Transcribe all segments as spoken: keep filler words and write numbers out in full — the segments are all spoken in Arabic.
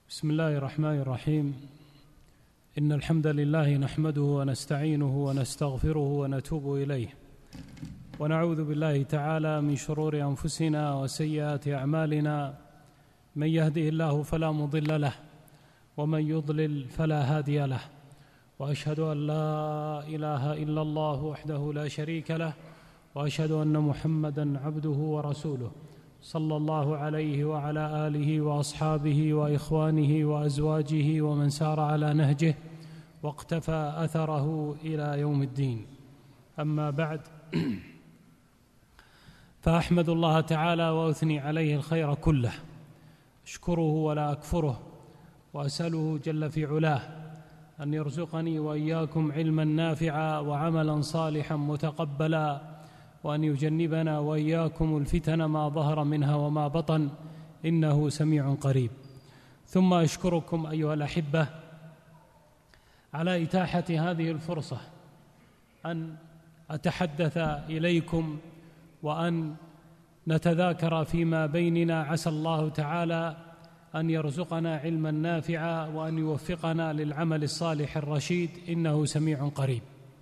بسم الله الرحمن الرحيم. إن الحمد لله نحمده ونستعينه ونستغفره ونتوب إليه، ونعوذ بالله تعالى من شرور أنفسنا وسيئات أعمالنا. من يهده الله فلا مضل له، ومن يضلل فلا هادي له، وأشهد أن لا إله إلا الله وحده لا شريك له، وأشهد أن محمدًا عبده ورسوله صلى الله عليه وعلى آله وأصحابه وإخوانه وأزواجه ومن سار على نهجه واقتفى أثره إلى يوم الدين. أما بعد، فأحمد الله تعالى وأثني عليه الخير كله، أشكره ولا أكفره، وأسأله جل في علاه أن يرزقني وإياكم علما نافعا وعملا صالحا متقبلا، وأن يجنبنا وإياكم الفتن ما ظهر منها وما بطن، إنه سميع قريب. ثم أشكركم أيها الأحبة على إتاحة هذه الفرصة أن أتحدث إليكم وأن نتذاكر فيما بيننا. عسى الله تعالى أن يرزقنا علما نافعا وأن يوفقنا للعمل الصالح الرشيد، إنه سميع قريب.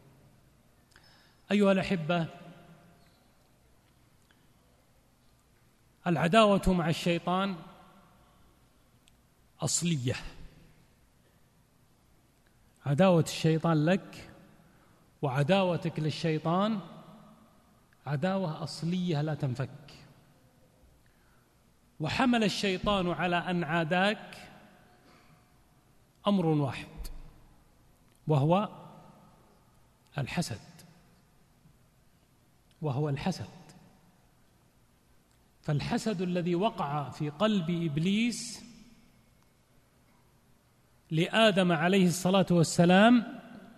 أيها الأحبة، العداوة مع الشيطان أصلية. عداوة الشيطان لك وعداوتك للشيطان عداوة أصلية لا تنفك. وحمل الشيطان على أن عاداك أمر واحد، وهو الحسد وهو الحسد فالحسد الذي وقع في قلب إبليس لآدم عليه الصلاة والسلام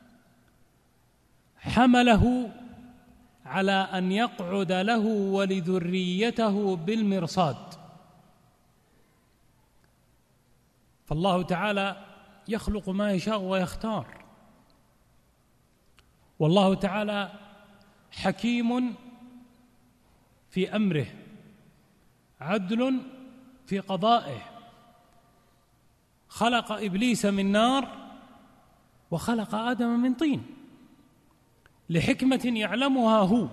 حمله على أن يقعد له ولذريته بالمرصاد. فالله تعالى يخلق ما يشاء ويختار، والله تعالى حكيم في أمره، عدل في قضائه. خلق إبليس من نار وخلق آدم من طين لحكمة يعلمها هو،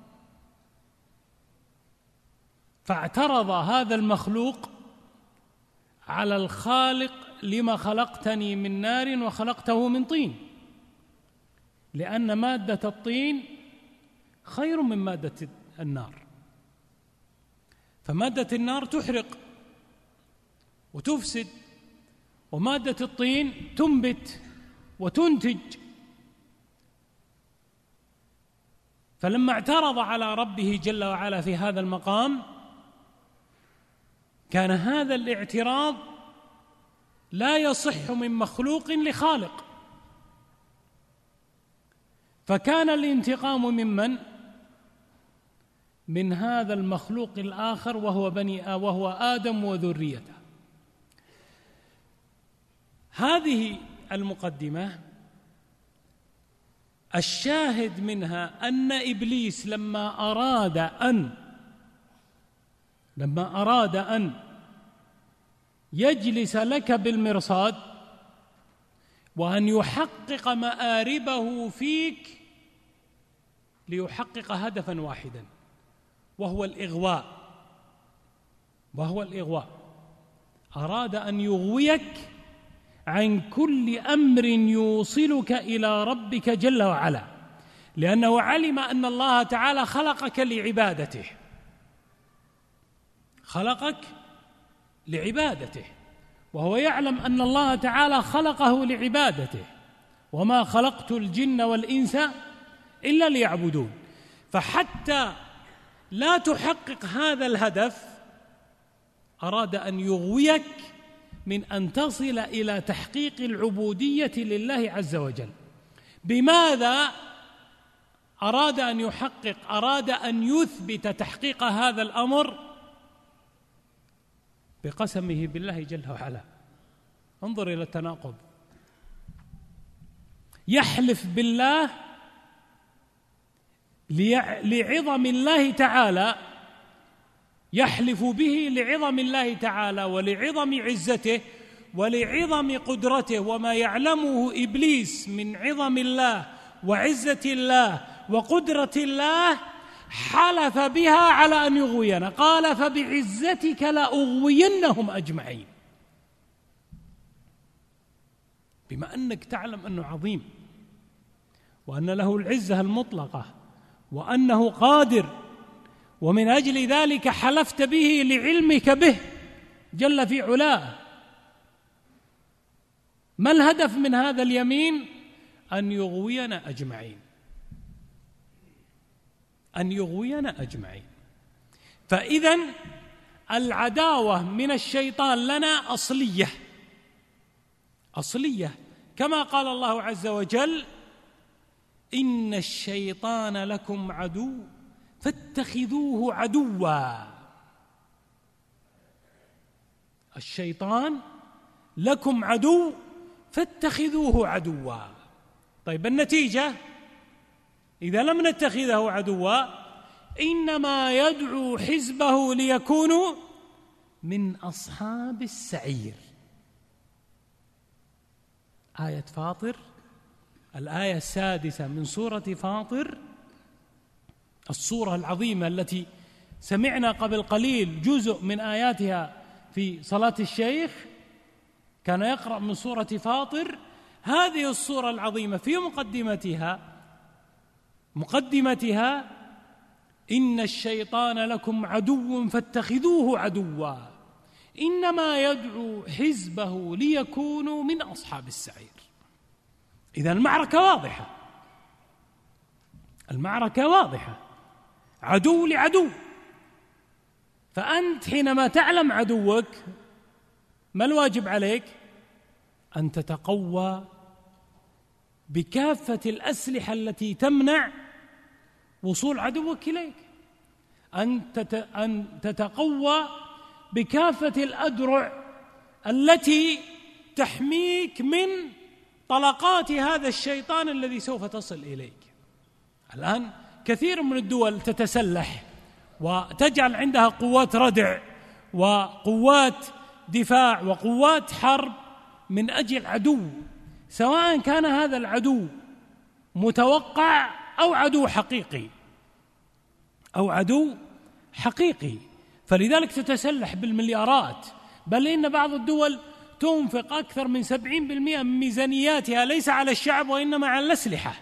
فاعترض هذا المخلوق على الخالق: لما خلقتني من نار وخلقته من طين؟ لأن مادة الطين خير من مادة النار، فمادة النار تحرق وتفسد، ومادة الطين تنبت وتنتج. فلما اعترض على ربه جل وعلا في هذا المقام، كان هذا الاعتراض لا يصح من مخلوق لخالق، فكان الانتقام ممن؟ من هذا المخلوق الآخر، وهو بني وهو آدم وذريته. هذه المقدمة الشاهد منها أن إبليس لما أراد أن لما أراد أن يجلس لك بالمرصاد وأن يحقق مآربه فيك ليحقق هدفا واحدا، وهو الإغواء وهو الإغواء أراد أن يغويك عن كل أمر يوصلك إلى ربك جل وعلا، لأنه علم أن الله تعالى خلقك لعبادته خلقك لعبادته وهو يعلم أن الله تعالى خلقه لعبادته: وما خلقت الجن والإنس إلا ليعبدون. فحتى لا تحقق هذا الهدف أراد أن يغويك من أن تصل إلى تحقيق العبودية لله عز وجل. بماذا أراد أن يحقق؟ أراد أن يثبت تحقيق هذا الأمر بقسمه بالله جل وعلا. انظر إلى التناقض، يحلف بالله لعظم الله تعالى يحلف به لعظم الله تعالى ولعظم عزته، ولعظم قدرته وما يعلمه إبليس من عظم الله وعزة الله وقدرة الله، حلف بها على أن يغوينا، قال فبعزتك لأغوينهم أجمعين. بما أنك تعلم أنه عظيم وأن له العزة المطلقة وأنه قادر، ومن أجل ذلك حلفت به لعلمك به جل في علاه. ما الهدف من هذا اليمين؟ أن يغوينا أجمعين، أن يغوينا أجمعين. فإذن العداوة من الشيطان لنا أصلية أصلية، كما قال الله عز وجل: إن الشيطان لكم عدو فاتخذوه عدوا. الشيطان لكم عدو فاتخذوه عدوا. طيب النتيجة إذا لم نتخذه عدوا إنما يدعو حزبه ليكونوا من أصحاب السعير. آية فاطر، الآية السادسة من سورة فاطر، السورة العظيمة التي سمعنا قبل قليل جزء من آياتها في صلاة الشيخ، كان يقرأ من سورة فاطر. هذه السورة العظيمة في مقدمتها مقدمتها إن الشيطان لكم عدو فاتخذوه عدوا إنما يدعو حزبه ليكونوا من أصحاب السعير. إذا المعركة واضحة، المعركة واضحة، عدو لعدو. فأنت حينما تعلم عدوك ما الواجب عليك؟ أن تتقوى بكافة الأسلحة التي تمنع وصول عدوك إليك، أن تتقوى بكافة الأدرع التي تحميك من طلقات هذا الشيطان الذي سوف تصل إليك. الآن كثير من الدول تتسلح وتجعل عندها قوات ردع وقوات دفاع وقوات حرب من أجل عدو، سواء كان هذا العدو متوقع أو عدو حقيقي أو عدو حقيقي. فلذلك تتسلح بالمليارات، بل إن بعض الدول تنفق أكثر من سبعين بالمئة من ميزانياتها ليس على الشعب وإنما على الأسلحة،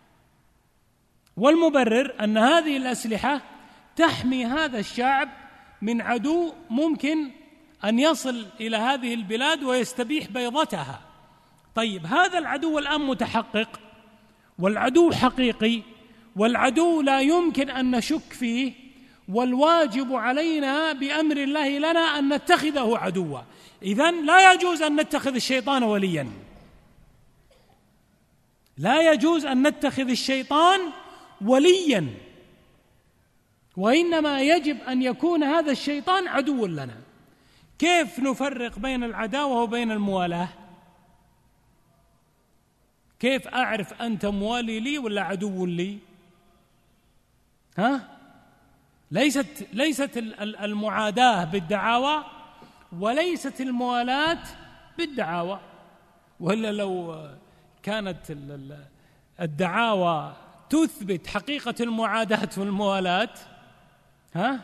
والمبرر أن هذه الأسلحة تحمي هذا الشعب من عدو ممكن أن يصل إلى هذه البلاد ويستبيح بيضتها. طيب هذا العدو الآن متحقق، والعدو حقيقي، والعدو لا يمكن أن نشك فيه، والواجب علينا بأمر الله لنا أن نتخذه عدوا. إذن لا يجوز أن نتخذ الشيطان وليا، لا يجوز أن نتخذ الشيطان وليا، وإنما يجب أن يكون هذا الشيطان عدو لنا. كيف نفرق بين العداوة وبين الموالاة؟ كيف أعرف أنت موالي لي ولا عدو لي؟ ها؟ ليست ليست المعاداة بالدعاوى، وليست الموالاة بالدعاوى. ولا لو كانت الدعاوى تثبت حقيقة المعاداة والموالاة، ها؟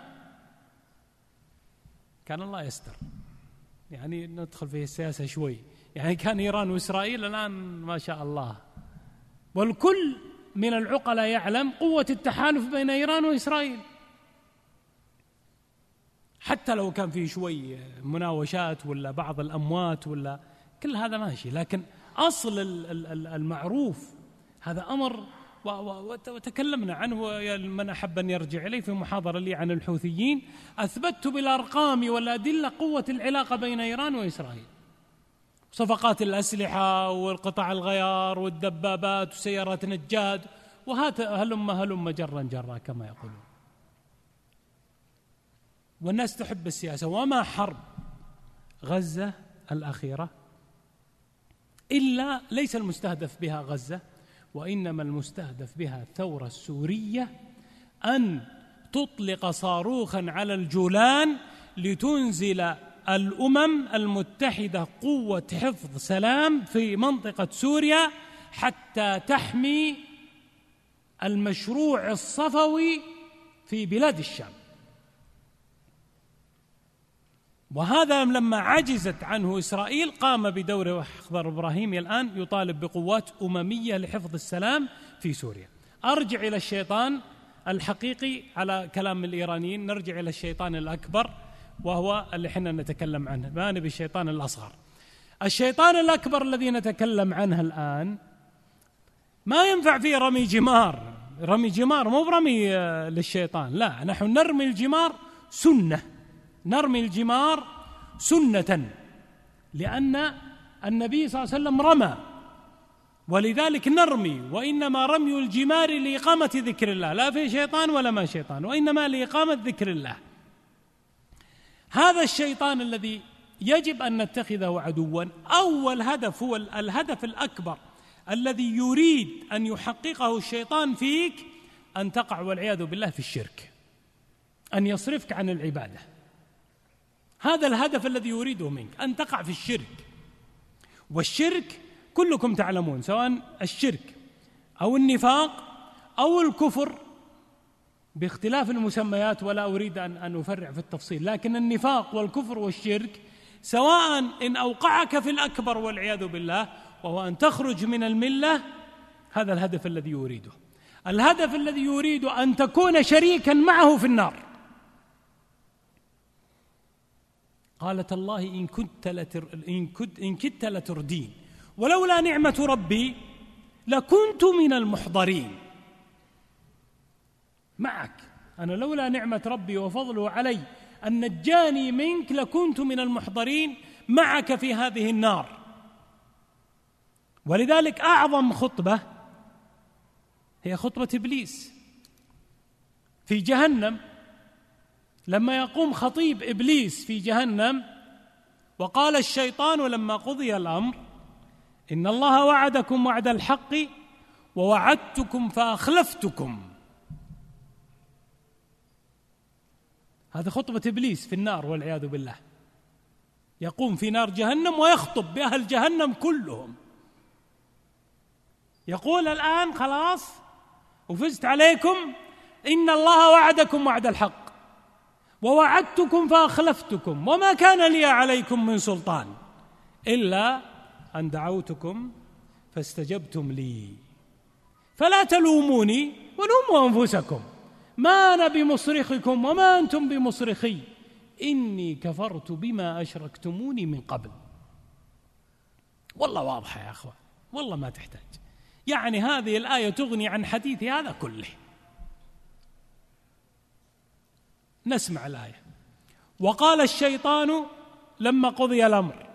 كان الله يستر. يعني ندخل في السياسة شوي، يعني كان إيران وإسرائيل، الآن ما شاء الله. والكل من العقلاء يعلم قوة التحالف بين إيران وإسرائيل، حتى لو كان فيه شوي مناوشات ولا بعض الأموات ولا كل هذا ماشي، لكن أصل المعروف هذا أمر وتكلمنا عنه. من أحب أن يرجع إليه في محاضرة لي عن الحوثيين أثبتت بالأرقام والأدلة قوة العلاقة بين إيران وإسرائيل، صفقات الأسلحة والقطع الغيار والدبابات وسيارات نجاد وهات هلم هلم جرا جرا كما يقولون. والناس تحب السياسة. وما حرب غزة الأخيرة إلا ليس المستهدف بها غزة، وإنما المستهدف بها الثورة السورية، أن تطلق صاروخا على الجولان لتنزل الأمم المتحدة قوة حفظ سلام في منطقة سوريا حتى تحمي المشروع الصفوي في بلاد الشام. وهذا لما عجزت عنه إسرائيل قام بدوره أخضر إبراهيمي الآن يطالب بقوات أممية لحفظ السلام في سوريا. أرجع إلى الشيطان الحقيقي على كلام الإيرانيين، نرجع إلى الشيطان الأكبر وهو اللي حنا نتكلم عنه، ما نبي الشيطان الأصغر. الشيطان الأكبر الذي نتكلم عنه الآن ما ينفع فيه رمي جمار، رمي جمار مو برمي للشيطان، لا، نحن نرمي الجمار سنة، نرمي الجمار سنة، لأن النبي صلى الله عليه وسلم رمى، ولذلك نرمي. وإنما رمي الجمار لإقامة ذكر الله، لا في شيطان ولا ما شيطان، وإنما لإقامة ذكر الله. هذا الشيطان الذي يجب أن نتخذه عدوا، أول هدف هو الهدف الأكبر الذي يريد أن يحققه الشيطان فيك، أن تقع والعياذ بالله في الشرك، أن يصرفك عن العبادة. هذا الهدف الذي يريده منك، أن تقع في الشرك. والشرك كلكم تعلمون، سواء الشرك أو النفاق أو الكفر باختلاف المسميات، ولا أريد أن أن أفرع في التفصيل، لكن النفاق والكفر والشرك سواء إن أوقعك في الأكبر والعياذ بالله وهو أن تخرج من الملة، هذا الهدف الذي يريده. الهدف الذي يريد أن تكون شريكا معه في النار. قالت الله إن كنت لتر إن كنت إن كدت لتردين ولولا نعمة ربي لكنت من المحضرين. معك أنا، لولا نعمة ربي وفضله علي أن نجاني منك لكنت من المحضرين معك في هذه النار. ولذلك أعظم خطبة هي خطبة إبليس في جهنم، لما يقوم خطيب إبليس في جهنم وقال الشيطان لما قضي الأمر إن الله وعدكم وعد الحق ووعدتكم فأخلفتكم. هذه خطبة إبليس في النار والعياذ بالله، يقوم في نار جهنم ويخطب بأهل جهنم كلهم، يقول الآن خلاص وفزت عليكم، إن الله وعدكم وعد الحق ووعدتكم فأخلفتكم وما كان لي عليكم من سلطان إلا أن دعوتكم فاستجبتم لي فلا تلوموني ولوموا أنفسكم ما أنا بمصرخكم وما أنتم بمصرخي إني كفرت بما أشركتموني من قبل. والله واضحة يا أخوة، والله ما تحتاج، يعني هذه الآية تغني عن حديث هذا كله. نسمع الآية. وقال الشيطان لما قضي الأمر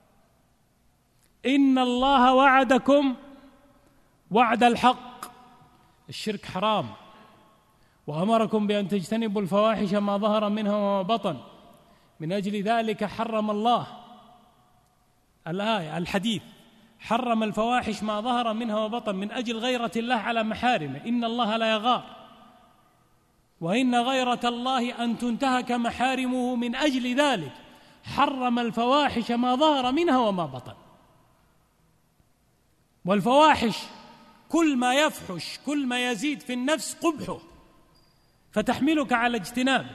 إن الله وعدكم وعد الحق، الشرك حرام، وأمركم بأن تجتنبوا الفواحش ما ظهر منها وما بطن، من أجل ذلك حرم الله، الآية الحديث، حرم الفواحش ما ظهر منها وبطن من أجل غيرة الله على محارمه، إن الله لا يغار، وإن غيرة الله أن تنتهك محارمه، من أجل ذلك حرم الفواحش ما ظهر منها وما بطن. والفواحش كل ما يفحش، كل ما يزيد في النفس قبحه فتحملك على اجتنابه،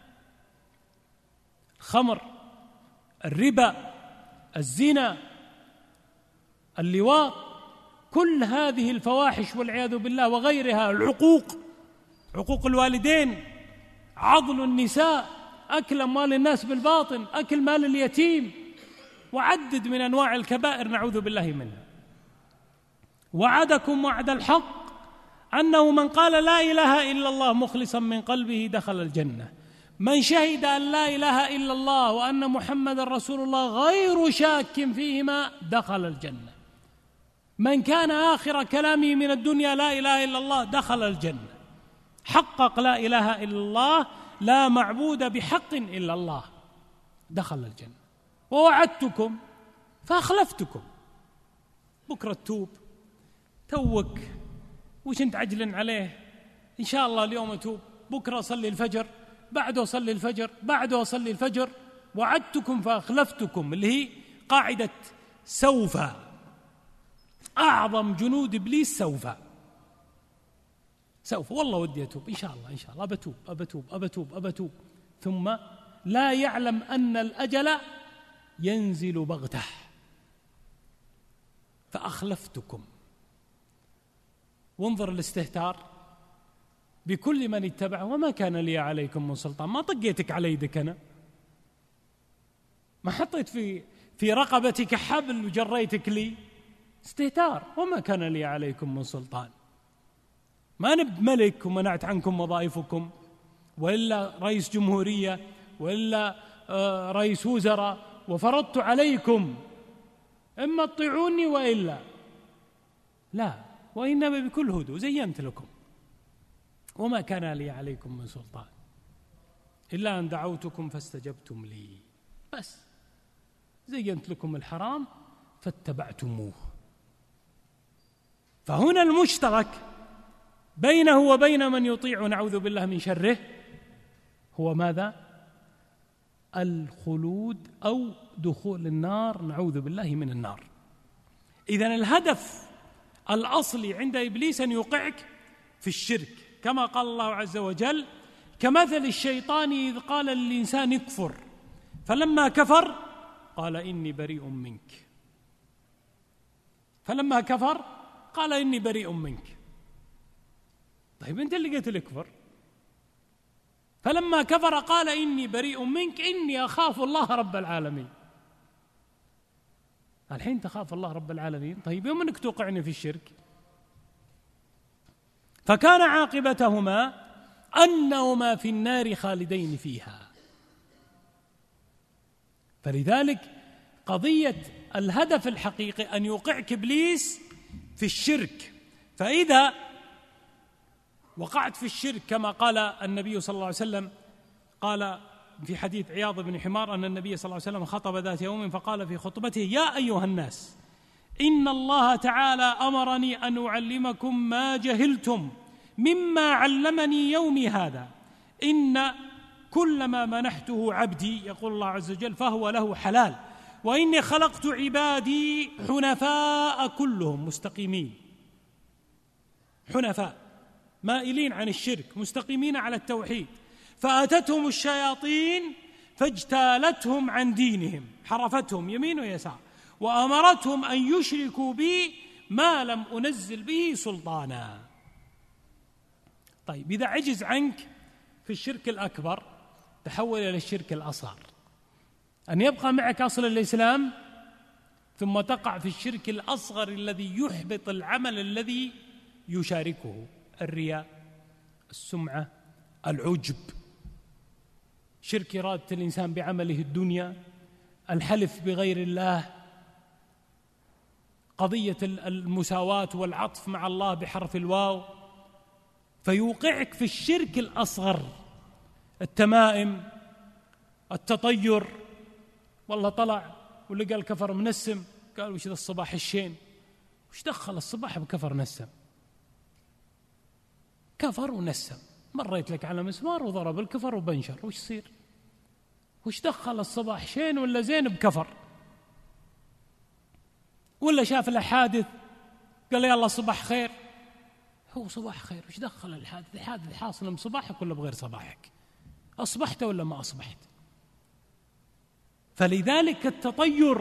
الخمر، الربا، الزنا، اللواط، كل هذه الفواحش والعياذ بالله وغيرها، العقوق، عقوق الوالدين، عضل النساء، أكل أموال الناس بالباطن، أكل مال اليتيم، وعدد من أنواع الكبائر نعوذ بالله منها. وعدكم وعد الحق أنه من قال لا إله إلا الله مخلصا من قلبه دخل الجنة، من شهد أن لا إله إلا الله وأن محمد رسول الله غير شاك فيهما دخل الجنة، من كان آخر كلامه من الدنيا لا إله إلا الله دخل الجنة، حقق لا إله إلا الله لا معبود بحق إلا الله دخل الجنة. ووعدتكم فأخلفتكم، بكرة توب، توك وش انت عجلن عليه، إن شاء الله اليوم أتوب، بكرة أصلي الفجر، بعده أصلي الفجر، بعده أصلي الفجر، وعدتكم فأخلفتكم، اللي هي قاعدة سوف. أعظم جنود إبليس سوف سوف والله ودي أتوب إن شاء الله إن شاء الله أبتوب أبتوب أبتوب أبتوب، ثم لا يعلم أن الأجل ينزل بغته فأخلفتكم. وانظر الاستهتار بكل من اتبعه، وما كان لي عليكم من سلطان. ما طقيتك على يدك أنا، ما حطيت في في رقبتك حبل وجريتك لي. استهتار. وما كان لي عليكم من سلطان. ما نبت ملك ومنعت عنكم وظائفكم، وإلا رئيس جمهورية، وإلا رئيس وزراء، وفرضت عليكم إما تطيعوني وإلا لا، وإنما بكل هدوء زينت لكم. وما كان لي عليكم من سلطان إلا أن دعوتكم فاستجبتم لي، بس زينت لكم الحرام فاتبعتموه. فهنا المشترك بينه وبين من يطيع نعوذ بالله من شره هو ماذا؟ الخلود أو دخول النار، نعوذ بالله من النار. إذن الهدف الأصلي عند إبليس أن يوقعك في الشرك، كما قال الله عز وجل: كمثل الشيطان إذ قال للإنسان اكفر فلما كفر قال إني بريء منك فلما كفر قال إني بريء منك. طيب أنت اللي قلت اكفر، فلما كفر قال إني بريء منك إني أخاف الله رب العالمين. الحين تخاف الله رب العالمين، طيب يوم أنك توقعني في الشرك. فكان عاقبتهما أنهما في النار خالدين فيها. فلذلك قضية الهدف الحقيقي أن يوقعك إبليس في الشرك. فإذا وقعت في الشرك كما قال النبي صلى الله عليه وسلم، قال في حديث عياض بن حمار أن النبي صلى الله عليه وسلم خطب ذات يوم فقال في خطبته: يا أيها الناس إن الله تعالى أمرني أن أعلمكم ما جهلتم مما علمني يومي هذا، إن كل ما منحته عبدي يقول الله عز وجل فهو له حلال، وإني خلقت عبادي حنفاء كلهم مستقيمين، حنفاء مائلين عن الشرك مستقيمين على التوحيد، فأتتهم الشياطين فاجتالتهم عن دينهم، حرفتهم يمين ويسار، وأمرتهم أن يشركوا بي ما لم أنزل به سلطانا. طيب إذا عجز عنك في الشرك الأكبر تحول إلى الشرك الأصغر، أن يبقى معك أصل الإسلام ثم تقع في الشرك الأصغر الذي يحبط العمل الذي يشاركه: الرياء، السمعة، العجب، شرك إرادة الإنسان بعمله الدنيا، الحلف بغير الله، قضية المساواة والعطف مع الله بحرف الواو، فيوقعك في الشرك الأصغر: التمائم، التطير، والله طلع ولقى الكفر منسم قال وش ذا الصباح الشين، وش دخل الصباح بكفر نسم؟ كفر ونسم، مريت لك على مسمار وضرب الكفر وبنشر، وش يصير؟ وش دخل الصباح شين ولا زين بكفر؟ ولا شاف الحادث قال يلا صباح خير، هو صباح خير، وش دخل الحادث؟ الحادث حاصل بصباحك ولا بغير صباحك؟ أصبحت ولا ما أصبحت؟ فلذلك التطير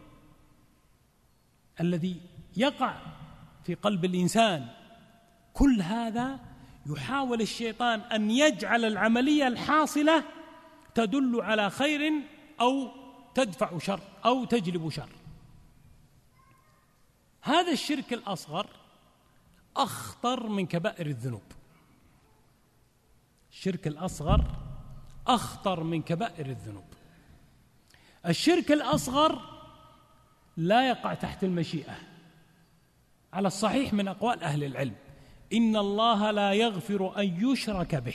الذي يقع في قلب الإنسان كل هذا يحاول الشيطان أن يجعل العملية الحاصلة تدل على خير أو تدفع شر أو تجلب شر. هذا الشرك الأصغر أخطر من كبائر الذنوب. الشرك الأصغر أخطر من كبائر الذنوب. الشرك الأصغر لا يقع تحت المشيئة على الصحيح من أقوال أهل العلم، إن الله لا يغفر أن يشرك به،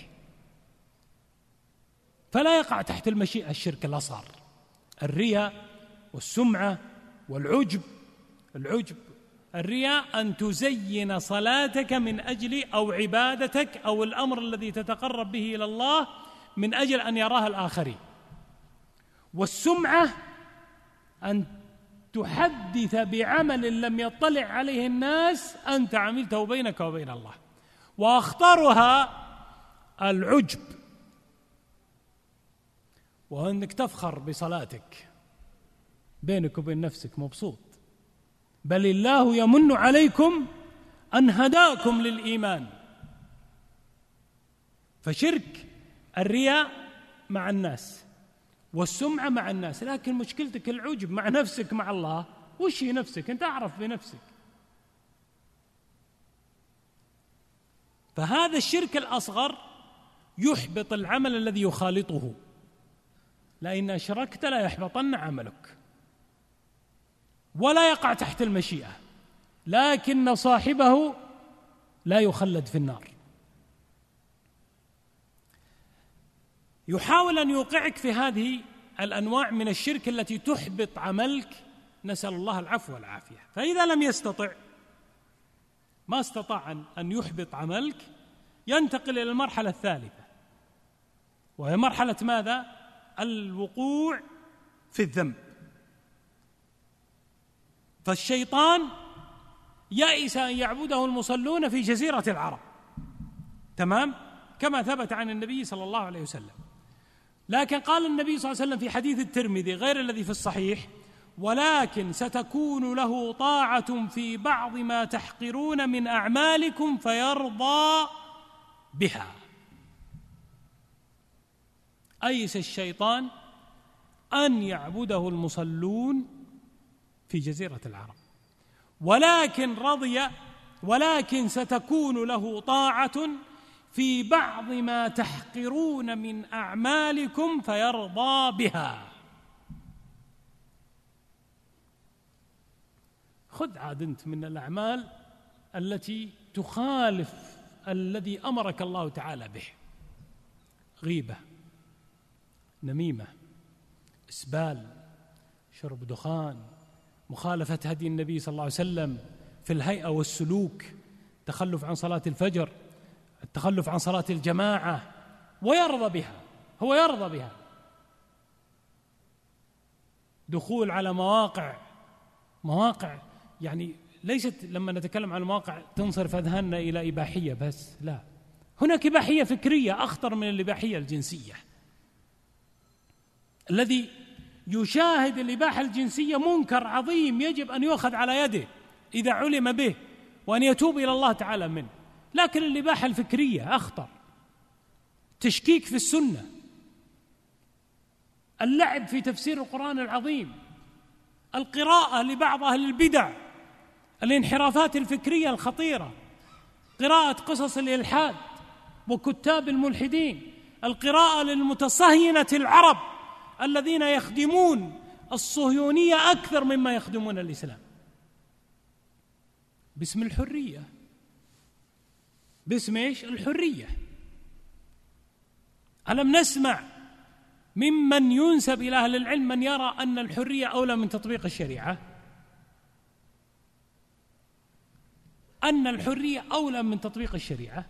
فلا يقع تحت المشيئة الشرك الأصغر. الرياء والسمعة والعجب، العجب الرياء أن تزين صلاتك من أجل أو عبادتك أو الأمر الذي تتقرب به إلى الله من أجل أن يراها الآخرين، والسمعة أن تحدث بعمل لم يطلع عليه الناس أنت عملته بينك وبين الله. وأخطرها العجب، وأنك تفخر بصلاتك بينك وبين نفسك مبسوط. بل الله يمن عليكم أن هداكم للإيمان. فشرك الرياء مع الناس والسمعة مع الناس، لكن مشكلتك العجب مع نفسك مع الله. وش هي نفسك؟ أنت أعرف بنفسك. فهذا الشرك الأصغر يحبط العمل الذي يخالطه، لئن أشركت لا يحبطن عملك، ولا يقع تحت المشيئة، لكن صاحبه لا يخلد في النار. يحاول أن يوقعك في هذه الأنواع من الشرك التي تحبط عملك، نسأل الله العفو والعافية. فإذا لم يستطع، ما استطاع أن يحبط عملك، ينتقل إلى المرحلة الثالثة، وهي مرحلة ماذا؟ الوقوع في الذنب. فالشيطان يئس أن يعبده المصلون في جزيرة العرب، تمام؟ كما ثبت عن النبي صلى الله عليه وسلم. لكن قال النبي صلى الله عليه وسلم في حديث الترمذي غير الذي في الصحيح: ولكن ستكون له طاعة في بعض ما تحقرون من أعمالكم فيرضى بها. أيس الشيطان أن يعبده المصلون في جزيرة العرب، ولكن رضي ولكن ستكون له طاعة في بعض ما تحقرون من أعمالكم فيرضى بها. خذ عاد أنت من الأعمال التي تخالف الذي أمرك الله تعالى به: غيبة، نميمة، إسبال، شرب دخان، مخالفة هدي النبي صلى الله عليه وسلم في الهيئة والسلوك، التخلف عن صلاة الفجر، التخلف عن صلاة الجماعة، ويرضى بها، هو يرضى بها. دخول على مواقع مواقع يعني ليست، لما نتكلم عن المواقع تنصرف أذهاننا إلى إباحية بس، لا، هناك إباحية فكرية أخطر من الإباحية الجنسية. الذي يشاهد الإباحة الجنسية منكر عظيم يجب أن يؤخذ على يده إذا علم به، وأن يتوب إلى الله تعالى منه. لكن الإباحة الفكرية أخطر، تشكيك في السنة، اللعب في تفسير القرآن العظيم، القراءة لبعض أهل البدع، الانحرافات الفكرية الخطيرة، قراءة قصص الإلحاد وكتاب الملحدين، القراءة للمتصهينة العرب الذين يخدمون الصهيونية أكثر مما يخدمون الإسلام باسم الحرية. باسم إيش؟ الحرية. ألم نسمع ممن ينسب إلى أهل العلم من يرى أن الحرية أولى من تطبيق الشريعة؟ أن الحرية أولى من تطبيق الشريعة.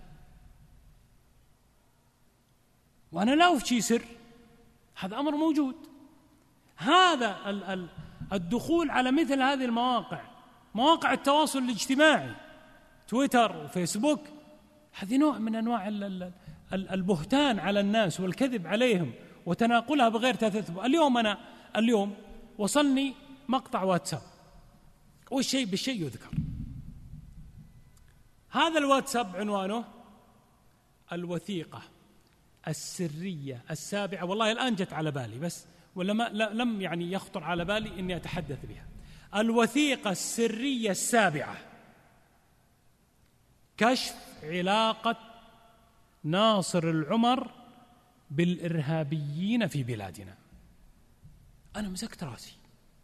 وأنا لا أفشي سر، هذا أمر موجود. هذا الدخول على مثل هذه المواقع، مواقع التواصل الاجتماعي، تويتر وفيسبوك، هذه نوع من أنواع البهتان على الناس والكذب عليهم وتناقلها بغير تثبت. اليوم أنا اليوم وصلني مقطع واتساب، والشيء بالشيء يذكر. هذا الواتساب عنوانه الوثيقة السرية السابعة، والله الآن جت على بالي بس ولا ما لم يعني يخطر على بالي إني أتحدث بها. الوثيقة السرية السابعة: كشف علاقة ناصر العمر بالإرهابيين في بلادنا. أنا مسكت راسي،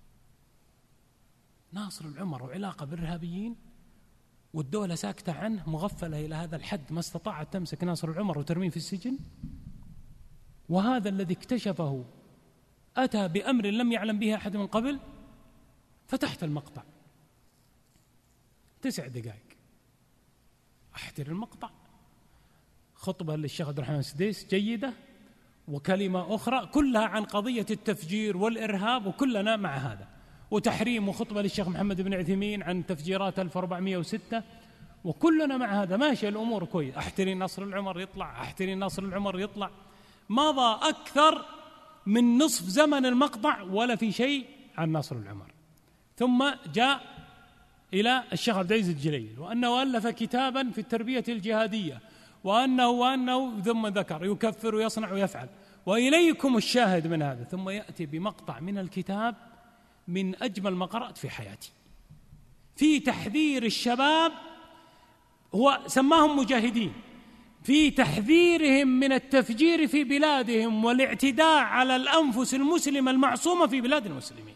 ناصر العمر وعلاقة بالإرهابيين، والدولة ساكتة عنه، مغفلة إلى هذا الحد، ما استطاعت تمسك ناصر العمر وترميه في السجن. وهذا الذي اكتشفه أتى بأمر لم يعلم به أحد من قبل. فتحت المقطع تسع دقائق، أحضر المقطع، خطبة للشيخ عبد الرحمن السديس جيدة، وكلمة أخرى كلها عن قضية التفجير والإرهاب، وكلنا مع هذا، وتحريم، وخطبة للشيخ محمد بن عثيمين عن تفجيرات ألف وأربعمائة وستة، وكلنا مع هذا ماشي الأمور كويس. أحتري نصر العمر يطلع، أحتري نصر العمر يطلع. مضى أكثر من نصف زمن المقطع ولا في شيء عن نصر العمر. ثم جاء إلى الشيخ عبد العزيز الجليل وأنه ألف كتابا في التربية الجهادية، وأنه وأنه ثم ذكر يكفر ويصنع ويفعل، وإليكم الشاهد من هذا. ثم يأتي بمقطع من الكتاب من أجمل ما قرأت في حياتي في تحذير الشباب، هو سماهم مجاهدين، في تحذيرهم من التفجير في بلادهم والاعتداء على الأنفس المسلمة المعصومة في بلاد المسلمين.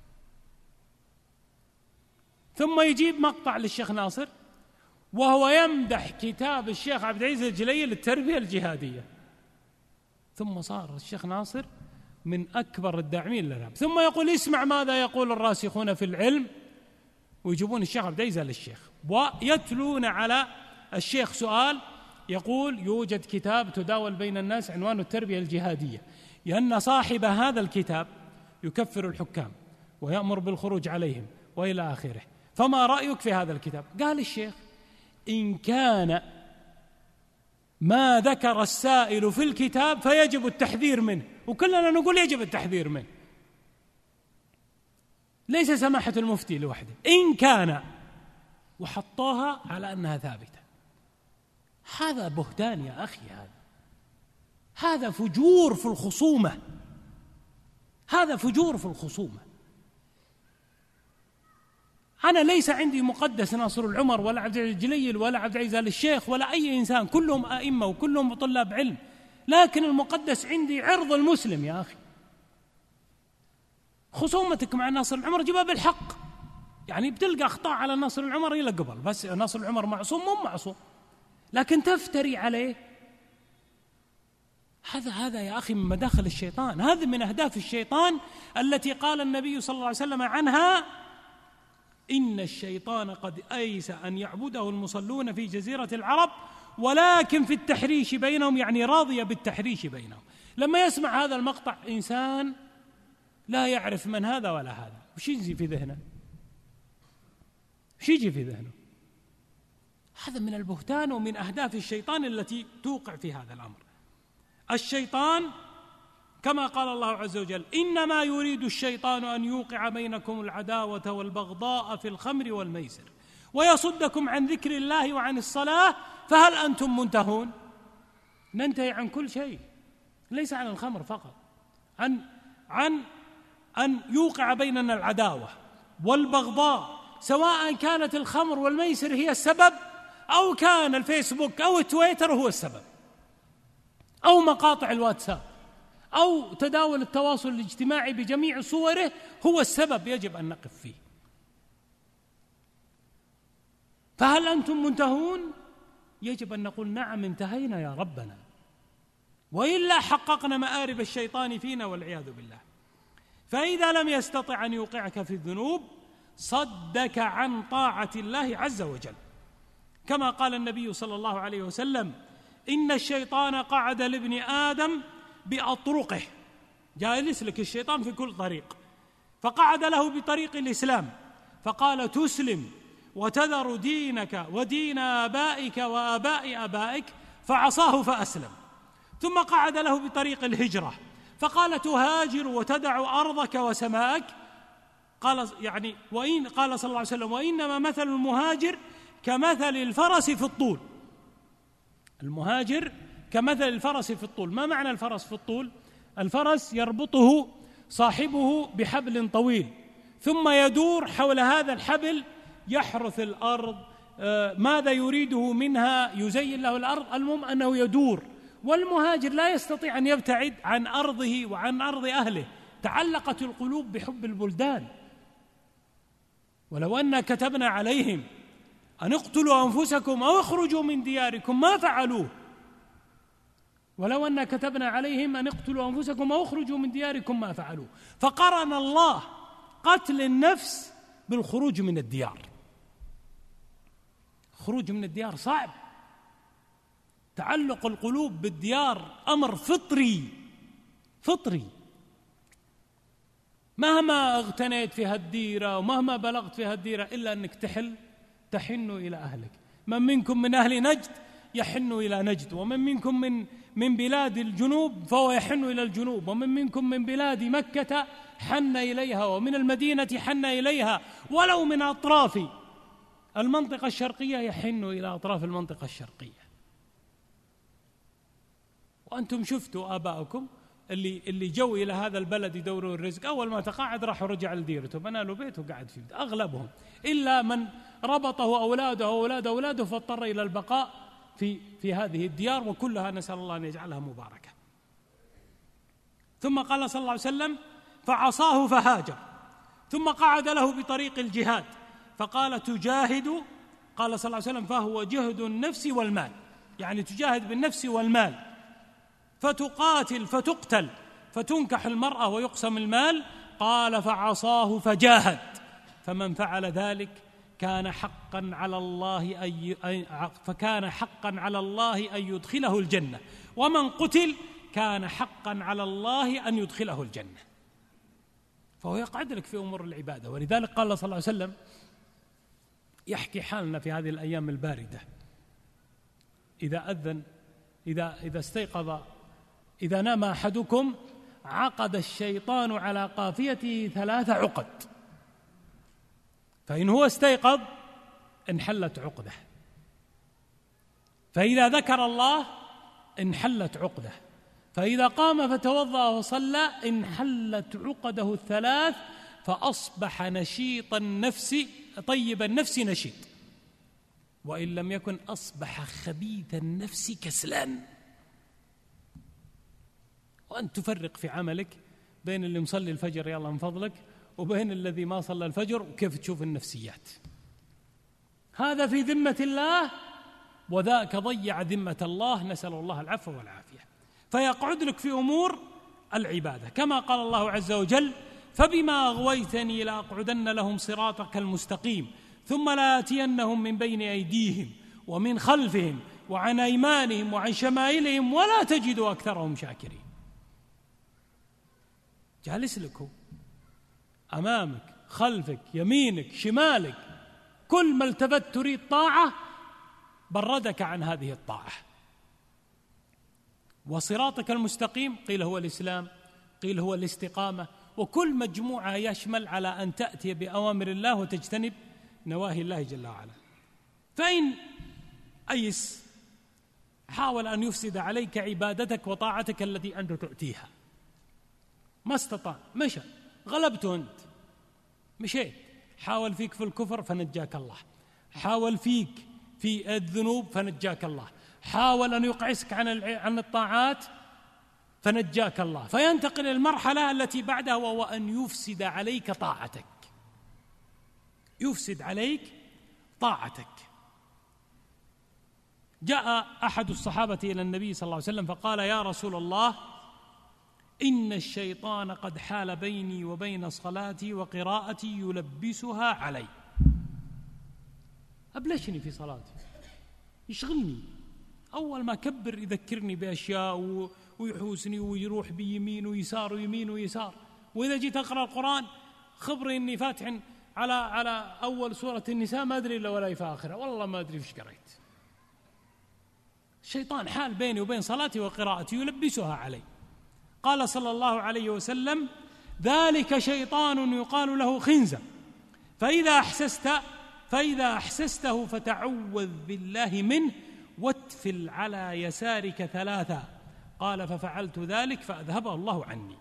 ثم يجيب مقطع للشيخ ناصر وهو يمدح كتاب الشيخ عبد العزيز الجليل للتربية الجهادية. ثم صار الشيخ ناصر من أكبر الداعمين للإرهاب. ثم يقول اسمع ماذا يقول الراسخون في العلم، ويجيبون الشيخ عبد العزيز للشيخ ويتلون على الشيخ سؤال يقول يوجد كتاب تداول بين الناس عنوانه التربية الجهادية، لأن صاحب هذا الكتاب يكفر الحكام ويأمر بالخروج عليهم وإلى آخره، فما رأيك في هذا الكتاب؟ قال الشيخ إن كان ما ذكر السائل في الكتاب فيجب التحذير منه، وكلنا نقول يجب التحذير منه، ليس سماحة المفتي لوحده، إن كان، وحطوها على أنها ثابتة. هذا بهتان يا أخي، هذا هذا فجور في الخصومة، هذا فجور في الخصومة. أنا ليس عندي مقدس ناصر العمر ولا عبد العزيز الجليل ولا عبد العزيز آل الشيخ ولا أي إنسان، كلهم أئمة وكلهم طلاب علم، لكن المقدس عندي عرض المسلم يا أخي. خصومتك مع ناصر العمر جبها بالحق، يعني بتلقى أخطاء على ناصر العمر إلى قبل، بس ناصر العمر معصوم مو معصوم، لكن تفتري عليه، هذا هذا يا أخي من مداخل الشيطان، هذا من أهداف الشيطان التي قال النبي صلى الله عليه وسلم عنها إن الشيطان قد أيس أن يعبده المصلون في جزيرة العرب ولكن في التحريش بينهم، يعني راضية بالتحريش بينهم. لما يسمع هذا المقطع إنسان لا يعرف من هذا ولا هذا، وش يجي في ذهنه؟ وش يجي في ذهنه؟ هذا من البهتان ومن أهداف الشيطان التي توقع في هذا الأمر. الشيطان كما قال الله عز وجل إنما يريد الشيطان أن يوقع بينكم العداوة والبغضاء في الخمر والميسر ويصدكم عن ذكر الله وعن الصلاة فهل أنتم منتهون؟ ننتهي عن كل شيء، ليس عن الخمر فقط، عن عن أن يوقع بيننا العداوة والبغضاء، سواء كانت الخمر والميسر هي السبب أو كان الفيسبوك أو التويتر هو السبب أو مقاطع الواتساب أو تداول التواصل الاجتماعي بجميع صوره هو السبب، يجب أن نقف فيه. فهل أنتم منتهون؟ يجب أن نقول نعم انتهينا يا ربنا، وإلا حققنا مآرب الشيطان فينا والعياذ بالله. فإذا لم يستطع أن يوقعك في الذنوب صدك عن طاعة الله عز وجل، كما قال النبي صلى الله عليه وسلم إن الشيطان قعد لابن آدم بأطرقه، جالس لك الشيطان في كل طريق، فقعد له بطريق الإسلام فقال تسلم وتذر دينك ودين آبائك وآباء آبائك، فعصاه فأسلم. ثم قعد له بطريق الهجرة فقال تهاجر وتدع أرضك وسماءك، قال يعني وإن قال صلى الله عليه وسلم وإنما مثل المهاجر كمثل الفرس في الطول. المهاجر كمثل الفرس في الطول. ما معنى الفرس في الطول؟ الفرس يربطه صاحبه بحبل طويل ثم يدور حول هذا الحبل يحرث الأرض، ماذا يريده منها يزين له الأرض، المهم أنه يدور. والمهاجر لا يستطيع أن يبتعد عن أرضه وعن أرض أهله، تعلقت القلوب بحب البلدان. ولو أن كتبنا عليهم أن اقتلوا أنفسكم أو اخرجوا من دياركم ما فعلوه، ولو أن كتبنا عليهم أن اقتلوا أنفسكم أو اخرجوا من دياركم ما فعلوه. فقرن الله قتل النفس بالخروج من الديار. خروج من الديار صعب، تعلق القلوب بالديار أمر فطري فطري. مهما اغتنيت في هالديرة ومهما بلغت في هالديرة إلا أنك تحل تحن إلى أهلك. من منكم من أهل نجد يحن إلى نجد، ومن منكم من من بلاد الجنوب فهو يحن إلى الجنوب، ومن منكم من بلاد مكة حن إليها، ومن المدينة حن إليها، ولو من أطراف المنطقة الشرقية يحن إلى أطراف المنطقة الشرقية. وأنتم شفتوا آباءكم اللي اللي جو إلى هذا البلد يدوروا الرزق، أول ما تقاعد راح ورجع لديرته، بنى له بيت وقعد فيه، أغلبهم، إلا من ربطه أولاده وأولاد أولاده فاضطر إلى البقاء في في هذه الديار، وكلها نسأل الله أن يجعلها مباركة. ثم قال صلى الله عليه وسلم: فعصاه فهاجر، ثم قعد له بطريق الجهاد فقال: تجاهد، قال صلى الله عليه وسلم: فهو جهد النفس والمال، يعني تجاهد بالنفس والمال، فتقاتل فتقتل فتنكح المرأة ويقسم المال. قال: فعصاه فجاهد، فمن فعل ذلك كان حقا على الله أي فكان حقا على الله أن يدخله الجنة، ومن قتل كان حقا على الله أن يدخله الجنة. فهو يقعد لك في أمور العبادة. ولذلك قال صلى الله عليه وسلم يحكي حالنا في هذه الأيام الباردة: إذا أذن إذا إذا استيقظ إذا نام أحدكم عقد الشيطان على قافيته ثلاث عقد، فإن هو استيقظ انحلت عقده، فإذا ذكر الله انحلت عقده، فإذا قام فتوضأ وصلى انحلت عقده الثلاث، فأصبح نشيط النفس طيب النفس نشيط، وإن لم يكن أصبح خبيث النفس كسلان. وأن تفرق في عملك بين اللي مصلي الفجر يلا من فضلك وبين الذي ما صلى الفجر، وكيف تشوف النفسيات. هذا في ذمة الله وذاك ضيع ذمة الله، نسأل الله العفو والعافية. فيقعد لك في أمور العبادة كما قال الله عز وجل: فبما أغويتني لأقعدن لهم صراطك المستقيم ثم لآتينهم من بين أيديهم ومن خلفهم وعن أيمانهم وعن شمائلهم ولا تجد أكثرهم شاكرين. جالس لكم أمامك خلفك يمينك شمالك، كل ما التفت تريد طاعة بردك عن هذه الطاعة. وصراطك المستقيم قيل هو الإسلام، قيل هو الاستقامة، وكل مجموعة يشمل على أن تأتي بأوامر الله وتجتنب نواهي الله جل وعلا. فإن أيس حاول أن يفسد عليك عبادتك وطاعتك التي أنت تؤتيها، ما استطاع، مشى، غلبته أنت، مشيت، حاول فيك في الكفر فنجاك الله، حاول فيك في الذنوب فنجاك الله، حاول أن يقعسك عن عن الطاعات فنجاك الله، فينتقل المرحلة التي بعدها وهو أن يفسد عليك طاعتك، يفسد عليك طاعتك. جاء أحد الصحابة إلى النبي صلى الله عليه وسلم فقال: يا رسول الله، إن الشيطان قد حال بيني وبين صلاتي وقراءتي يلبسها علي. أبلشني في صلاتي، يشغلني، أول ما كبر يذكرني بأشياء ويحوسني ويروح بيمين ويسار ويمين ويسار، وإذا جيت أقرأ القرآن خبري إني فاتح على على أول سورة النساء ما أدري إلا ولا في آخرها، والله ما أدري فيش قريت. الشيطان حال بيني وبين صلاتي وقراءتي يلبسها علي. قال صلى الله عليه وسلم: ذلك شيطان يقال له خنزة، فإذا أحسست فإذا أحسسته فتعوذ بالله منه واتفل على يسارك ثلاثا. قال: ففعلت ذلك فأذهبه الله عني.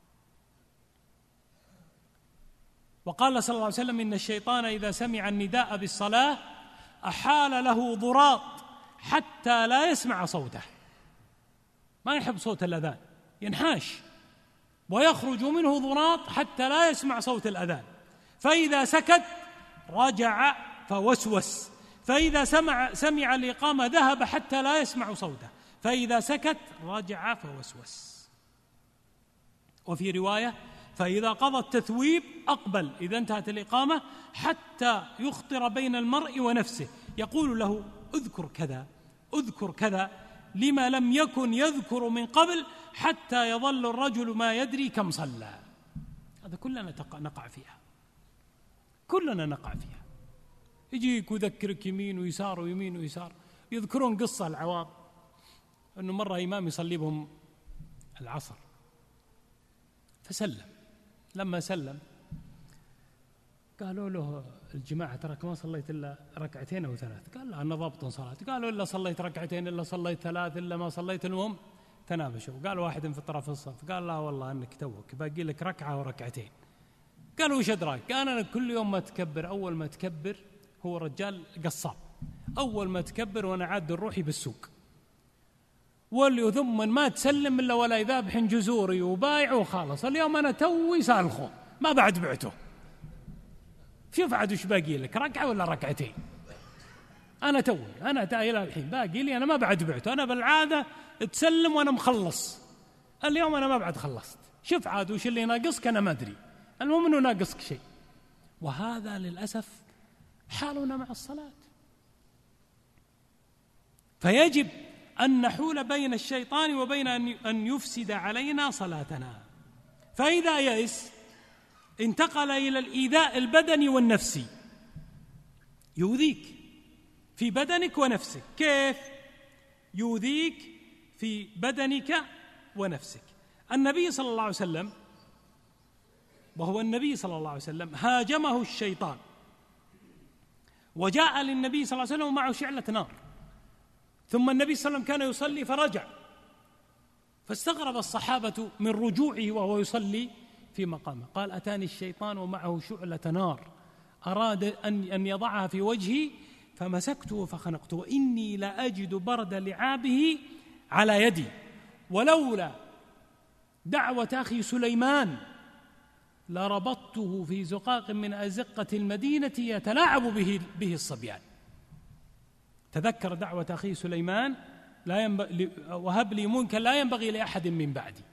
وقال صلى الله عليه وسلم: إن الشيطان إذا سمع النداء بالصلاة أحال له ضراط حتى لا يسمع صوته، ما يحب صوت الأذان، ينحاش ويخرج منه ضراط حتى لا يسمع صوت الأذان، فإذا سكت رجع فوسوس، فإذا سمع سمع الإقامة ذهب حتى لا يسمع صوته، فإذا سكت رجع فوسوس. وفي رواية: فإذا قضى التثويب أقبل، إذا انتهت الإقامة، حتى يخطر بين المرء ونفسه، يقول له: اذكر كذا اذكر كذا، لما لم يكن يذكر من قبل حتى يظل الرجل ما يدري كم صلى. هذا كلنا نقع فيها، كلنا نقع فيها. يجيك ويذكرك يمين ويسار ويمين ويسار. يذكرون قصة العوام أنه مرة إمام يصلي بهم العصر فسلم، لما سلم قالوا له الجماعة تراك ما صليت إلا ركعتين أو ثلاث. قال لا أنا ضابط صلاة. قالوا إلا صليت ركعتين إلا صليت ثلاث إلا ما صليت. المهم تنافشوا. قال واحد في طرف الصف قال لا والله أنك توك باقي لك ركعة وركعتين. قالوا وش أدراك؟ قال أنا كل يوم ما تكبر، أول ما تكبر، هو رجال قصاب، أول ما تكبر وأنا عاد روحي بالسوق، واللي ثم ما تسلم إلا ولا يذابح جزوري وبايع وخالص. اليوم أنا توي سالخه ما بعد بعته. شوف عاد وش باقي لك، ركعة ولا ركعتين؟ أنا توي أنا تايل الحين باقي لي، أنا ما بعد بعته. أنا بالعادة تسلم وأنا مخلص، اليوم أنا ما بعد خلصت. شوف عاد وش اللي ناقصك أنا ما أدري، المهم أنه ناقصك شيء. وهذا للأسف حالنا مع الصلاة. فيجب أن نحول بين الشيطان وبين أن يفسد علينا صلاتنا. فإذا يئس انتقل إلى الإيذاء البدني والنفسي، يؤذيك في بدنك ونفسك. كيف يؤذيك في بدنك ونفسك؟ النبي صلى الله عليه وسلم، وهو النبي صلى الله عليه وسلم، هاجمه الشيطان وجاء للنبي صلى الله عليه وسلم ومعه شعلة نار، ثم النبي صلى الله عليه وسلم كان يصلي فرجع، فاستغرب الصحابة من رجوعه وهو يصلي في مقامه. قال أتاني الشيطان ومعه شعلة نار أراد أن أن يضعها في وجهي فمسكته فخنقته، وإني لأجد برد لعابه على يدي، ولولا دعوة أخي سليمان لربطته في زقاق من أزقة المدينة يتلاعب به به الصبيان. تذكر دعوة أخي سليمان لا ينبغي وهب لي ملكا لا ينبغي لأحد من بعدي.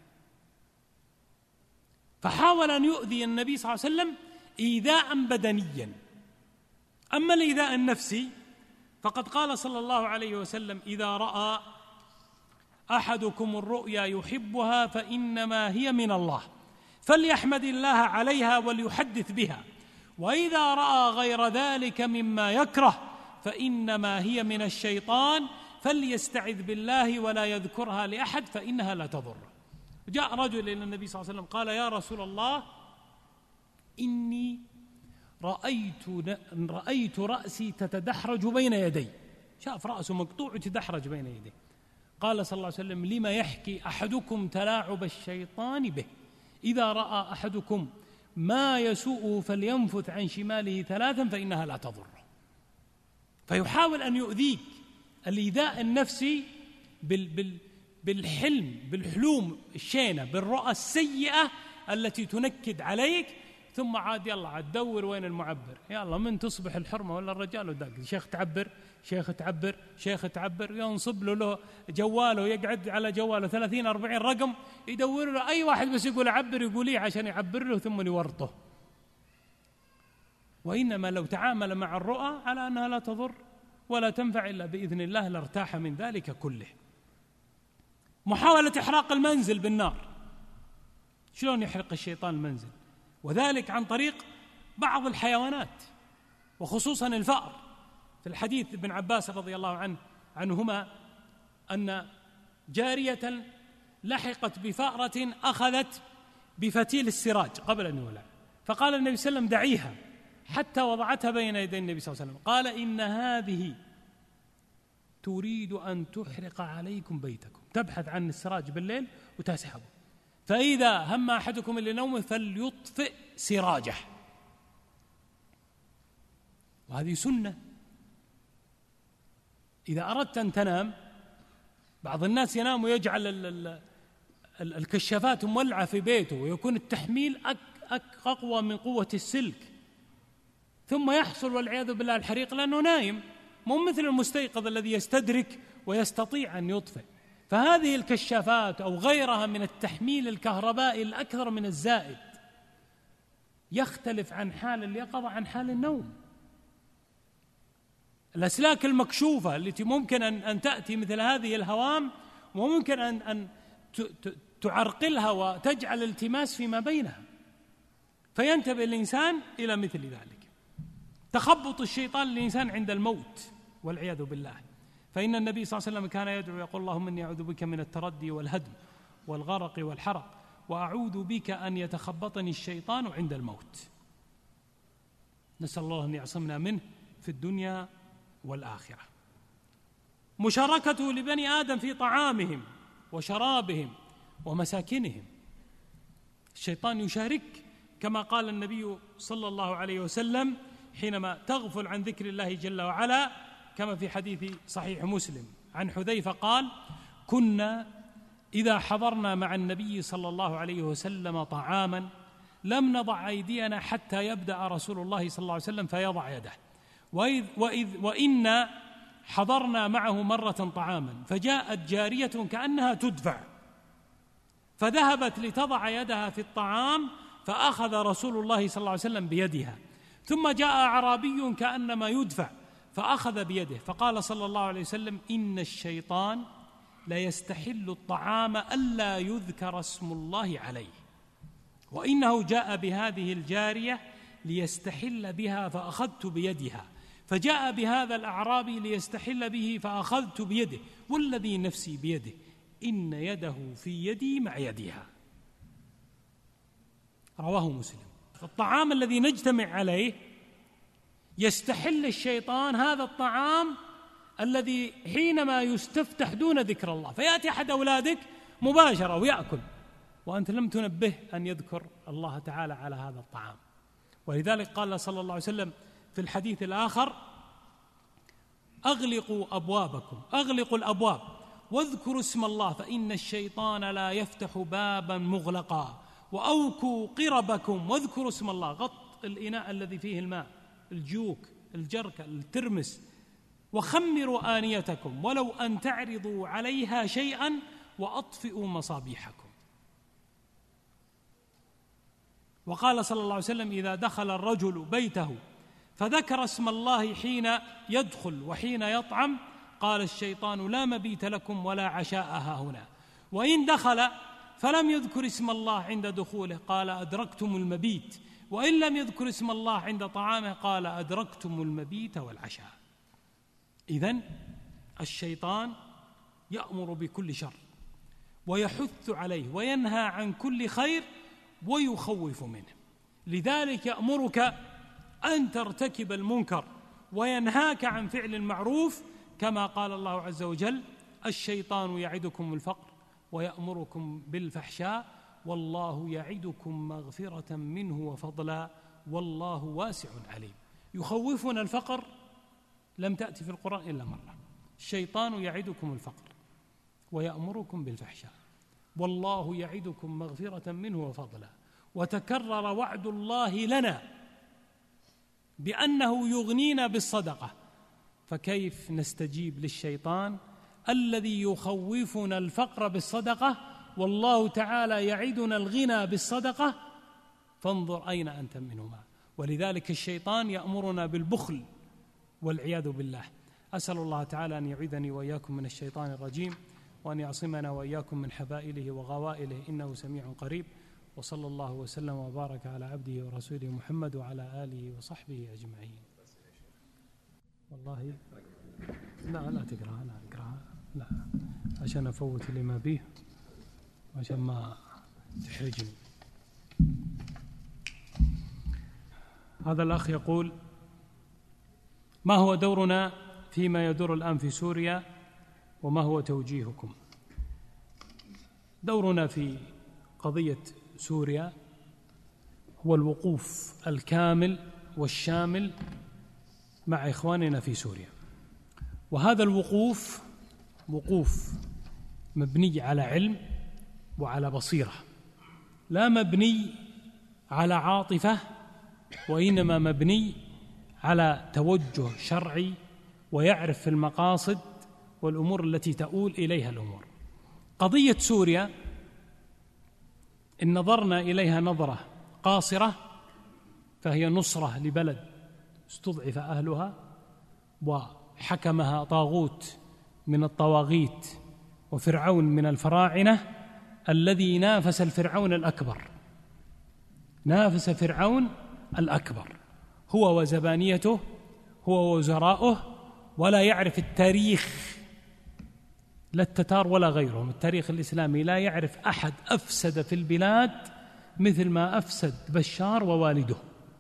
فحاول أن يؤذي النبي صلى الله عليه وسلم إيذاء بدنيا. أما الإيذاء النفسي فقد قال صلى الله عليه وسلم إذا رأى أحدكم الرؤيا يحبها فإنما هي من الله فليحمد الله عليها وليحدث بها، وإذا رأى غير ذلك مما يكره فإنما هي من الشيطان فليستعذ بالله ولا يذكرها لأحد فإنها لا تضر. جاء رجل إلى النبي صلى الله عليه وسلم قال يا رسول الله إني رأيت رأيت رأسي تتدحرج بين يدي، شاف رأسه مقطوع وتدحرج بين يديه. قال صلى الله عليه وسلم لما يحكي أحدكم تلاعب الشيطان به، إذا رأى أحدكم ما يسوءه فلينفث عن شماله ثلاثا فإنها لا تضر. فيحاول أن يؤذيك الإيذاء النفسي بال بال بالحلم بالحلوم الشينة بالرؤى السيئة التي تنكد عليك، ثم عاد يلا عاد دور وين المعبر، يلا من تصبح الحرمة ولا الرجال وداق شيخ تعبر شيخ تعبر شيخ تعبر، ينصب له, له جواله يقعد على جواله ثلاثين أربعين رقم يدور له أي واحد بس يقول عبر يقوليه عشان يعبر له ثم يورطه. وإنما لو تعامل مع الرؤى على أنها لا تضر ولا تنفع إلا بإذن الله لارتاح من ذلك كله. محاولة إحراق المنزل بالنار، شلون يحرق الشيطان المنزل؟ وذلك عن طريق بعض الحيوانات وخصوصا الفأر. في الحديث ابن عباس رضي الله عنه عنهما أن جارية لحقت بفأرة أخذت بفتيل السراج قبل أن يولع، فقال النبي صلى الله عليه وسلم دعيها، حتى وضعتها بين يدي النبي صلى الله عليه وسلم. قال إن هذه تريد أن تحرق عليكم بيتكم، تبحث عن السراج بالليل وتسحبه، فإذا هم أحدكم لنومه فليطفئ سراجه. وهذه سنة. إذا أردت أن تنام، بعض الناس ينام ويجعل ال ال ال الكشافات مولعة في بيته ويكون التحميل أك أك أقوى من قوة السلك، ثم يحصل والعياذ بالله الحريق لأنه نايم، مو مثل المستيقظ الذي يستدرك ويستطيع أن يطفئ. فهذه الكشافات أو غيرها من التحميل الكهربائي الأكثر من الزائد يختلف عن حال اليقظة عن حال النوم. الأسلاك المكشوفة التي ممكن أن أن تأتي مثل هذه الهوام، وممكن أن أن تعرقلها وتجعل التماس فيما بينها، فينتبه الإنسان إلى مثل ذلك. تخبط الشيطان للإنسان عند الموت والعياذ بالله، فإن النبي صلى الله عليه وسلم كان يدعو يقول: اللهم إني أعوذ بك من التردي والهدم والغرق والحرق، وأعوذ بك أن يتخبطني الشيطان عند الموت. نسأل الله أن يعصمنا منه في الدنيا والآخرة. مشاركته لبني آدم في طعامهم وشرابهم ومساكنهم. الشيطان يشارك، كما قال النبي صلى الله عليه وسلم حينما تغفل عن ذكر الله جل وعلا، كما في حديث صحيح مسلم عن حذيفة قال: كنا إذا حضرنا مع النبي صلى الله عليه وسلم طعاما لم نضع أيدينا حتى يبدأ رسول الله صلى الله عليه وسلم فيضع يده، وإذ, وإذ وإنا حضرنا معه مرة طعاما فجاءت جارية كأنها تدفع فذهبت لتضع يدها في الطعام فأخذ رسول الله صلى الله عليه وسلم بيدها، ثم جاء أعرابي كأنما يدفع فأخذ بيده، فقال صلى الله عليه وسلم: إن الشيطان لا يستحل الطعام ألا يذكر اسم الله عليه، وإنه جاء بهذه الجارية ليستحل بها فأخذت بيدها، فجاء بهذا الأعرابي ليستحل به فأخذت بيده، والذي نفسي بيده إن يده في يدي مع يدها. رواه مسلم. فالطعام الذي نجتمع عليه يستحل الشيطان هذا الطعام الذي حينما يستفتح دون ذكر الله، فيأتي أحد أولادك مباشرة ويأكل وأنت لم تنبه أن يذكر الله تعالى على هذا الطعام. ولذلك قال صلى الله عليه وسلم في الحديث الآخر: أغلقوا أبوابكم أغلقوا الأبواب واذكروا اسم الله فإن الشيطان لا يفتح بابا مغلقا، وأوكوا قربكم واذكروا اسم الله. غط الإناء الذي فيه الماء، الجوك، الجركة، الترمس، وخمروا آنيتكم ولو أن تعرضوا عليها شيئا وأطفئوا مصابيحكم. وقال صلى الله عليه وسلم: إذا دخل الرجل بيته فذكر اسم الله حين يدخل وحين يطعم قال الشيطان: لا مبيت لكم ولا عشاء ها هنا. وإن دخل فلم يذكر اسم الله عند دخوله قال: أدركتم المبيت. وإن لم يذكر اسم الله عند طعامه قال: أدركتم المبيت والعشاء. إذن الشيطان يأمر بكل شر ويحث عليه وينهى عن كل خير ويخوف منه، لذلك يأمرك أن ترتكب المنكر وينهاك عن فعل المعروف، كما قال الله عز وجل: الشيطان يعدكم الفقر ويأمركم بالفحشاء والله يعدكم مغفرة منه وفضلا والله واسع عليم. يخوفنا الفقر لم تأتي في القرآن إلا مرة. الشيطان يعدكم الفقر ويأمركم بالفحشاء والله يعدكم مغفرة منه وفضلا. وتكرر وعد الله لنا بأنه يغنينا بالصدقة، فكيف نستجيب للشيطان الذي يخوفنا الفقر بالصدقة والله تعالى يعدنا الغنى بالصدقة؟ فانظر أين أنت منهما. ولذلك الشيطان يأمرنا بالبخل والعياذ بالله. أسأل الله تعالى أن يعيذني وإياكم من الشيطان الرجيم، وأن يعصمنا وإياكم من حبائله وغوائله، إنه سميع قريب. وصلى الله وسلم وبارك على عبده ورسوله محمد وعلى آله وصحبه أجمعين. والله لا لا تقرأها لا اقرأها لا عشان أفوت اللي ما بيه عشان ما تحرجني. هذا الأخ يقول: ما هو دورنا فيما يدور الآن في سوريا وما هو توجيهكم؟ دورنا في قضية سوريا هو الوقوف الكامل والشامل مع إخواننا في سوريا، وهذا الوقوف وقوف مبني على علم وعلى بصيرة، لا مبني على عاطفة، وإنما مبني على توجه شرعي ويعرف في المقاصد والأمور التي تؤول إليها الأمور. قضية سوريا إن نظرنا إليها نظرة قاصرة فهي نصرة لبلد استضعف أهلها حكمها طاغوت من الطواغيت وفرعون من الفراعنة الذي نافس الفرعون الأكبر، نافس فرعون الأكبر هو وزبانيته، هو ووزراؤه، ولا يعرف التاريخ لا التتار ولا غيرهم، التاريخ الإسلامي لا يعرف أحد أفسد في البلاد مثل ما أفسد بشار ووالده.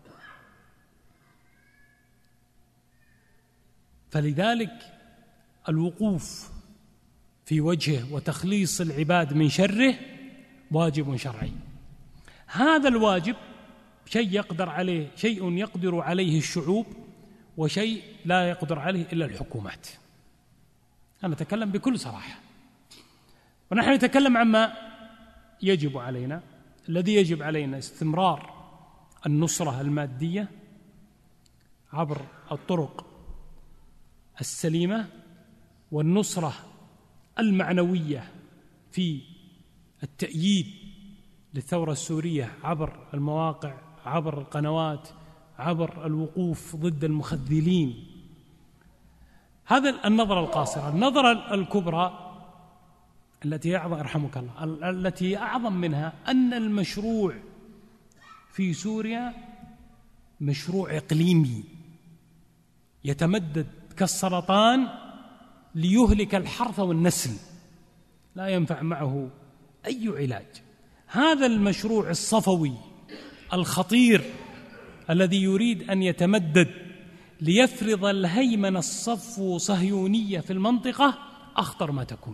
فلذلك الوقوف في وجهه وتخليص العباد من شره واجب شرعي. هذا الواجب شيء يقدر عليه شيء يقدر عليه الشعوب، وشيء لا يقدر عليه إلا الحكومات. أنا أتكلم بكل صراحة، ونحن نتكلم عما يجب علينا. الذي يجب علينا استمرار النصرة المادية عبر الطرق السليمة، والنصرة المعنوية في التأييد للثورة السورية عبر المواقع، عبر القنوات، عبر الوقوف ضد المخذلين. هذا النظرة القاصرة. النظرة الكبرى التي أعظم أرحمك الله التي أعظم منها أن المشروع في سوريا مشروع إقليمي يتمدد كالسرطان ليهلك الحرث والنسل، لا ينفع معه أي علاج. هذا المشروع الصفوي الخطير الذي يريد أن يتمدد ليفرض الهيمنة الصفو صهيونية في المنطقة أخطر ما تكون.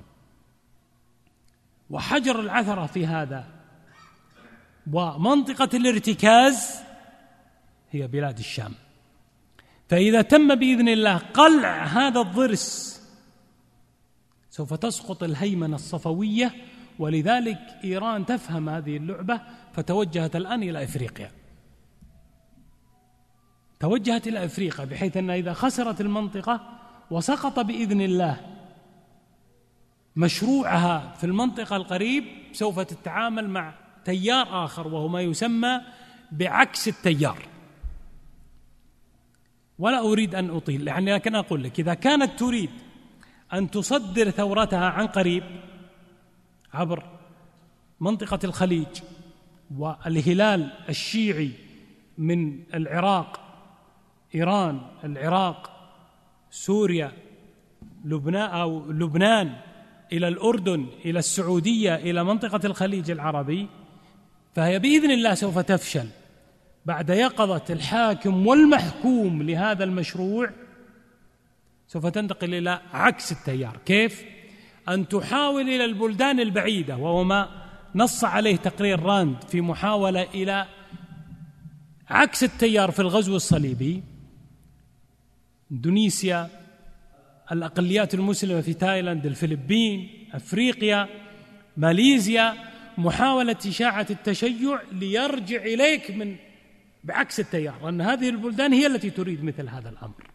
وحجر العثرة في هذا ومنطقة الارتكاز هي بلاد الشام. فإذا تم بإذن الله قلع هذا الضرس سوف تسقط الهيمنة الصفوية، ولذلك إيران تفهم هذه اللعبة فتوجهت الآن إلى أفريقيا، توجهت إلى أفريقيا بحيث أن إذا خسرت المنطقة وسقط بإذن الله مشروعها في المنطقة القريب سوف تتعامل مع تيار آخر وهو ما يسمى بعكس التيار. ولا أريد أن أطيل، يعني لكن أقول لك إذا كانت تريد أن تصدر ثورتها عن قريب عبر منطقة الخليج والهلال الشيعي من العراق، إيران، العراق، سوريا، لبنان أو لبنان إلى الأردن، إلى السعودية، إلى منطقة الخليج العربي، فهي بإذن الله سوف تفشل بعد يقظة الحاكم والمحكوم لهذا المشروع. سوف تنتقل إلى عكس التيار. كيف؟ أن تحاول إلى البلدان البعيدة، وهو ما نص عليه تقرير راند في محاولة إلى عكس التيار في الغزو الصليبي، إندونيسيا، الأقليات المسلمة في تايلاند، الفلبين، أفريقيا، ماليزيا، محاولة إشاعة التشيع ليرجع إليك من بعكس التيار، أن هذه البلدان هي التي تريد مثل هذا الأمر.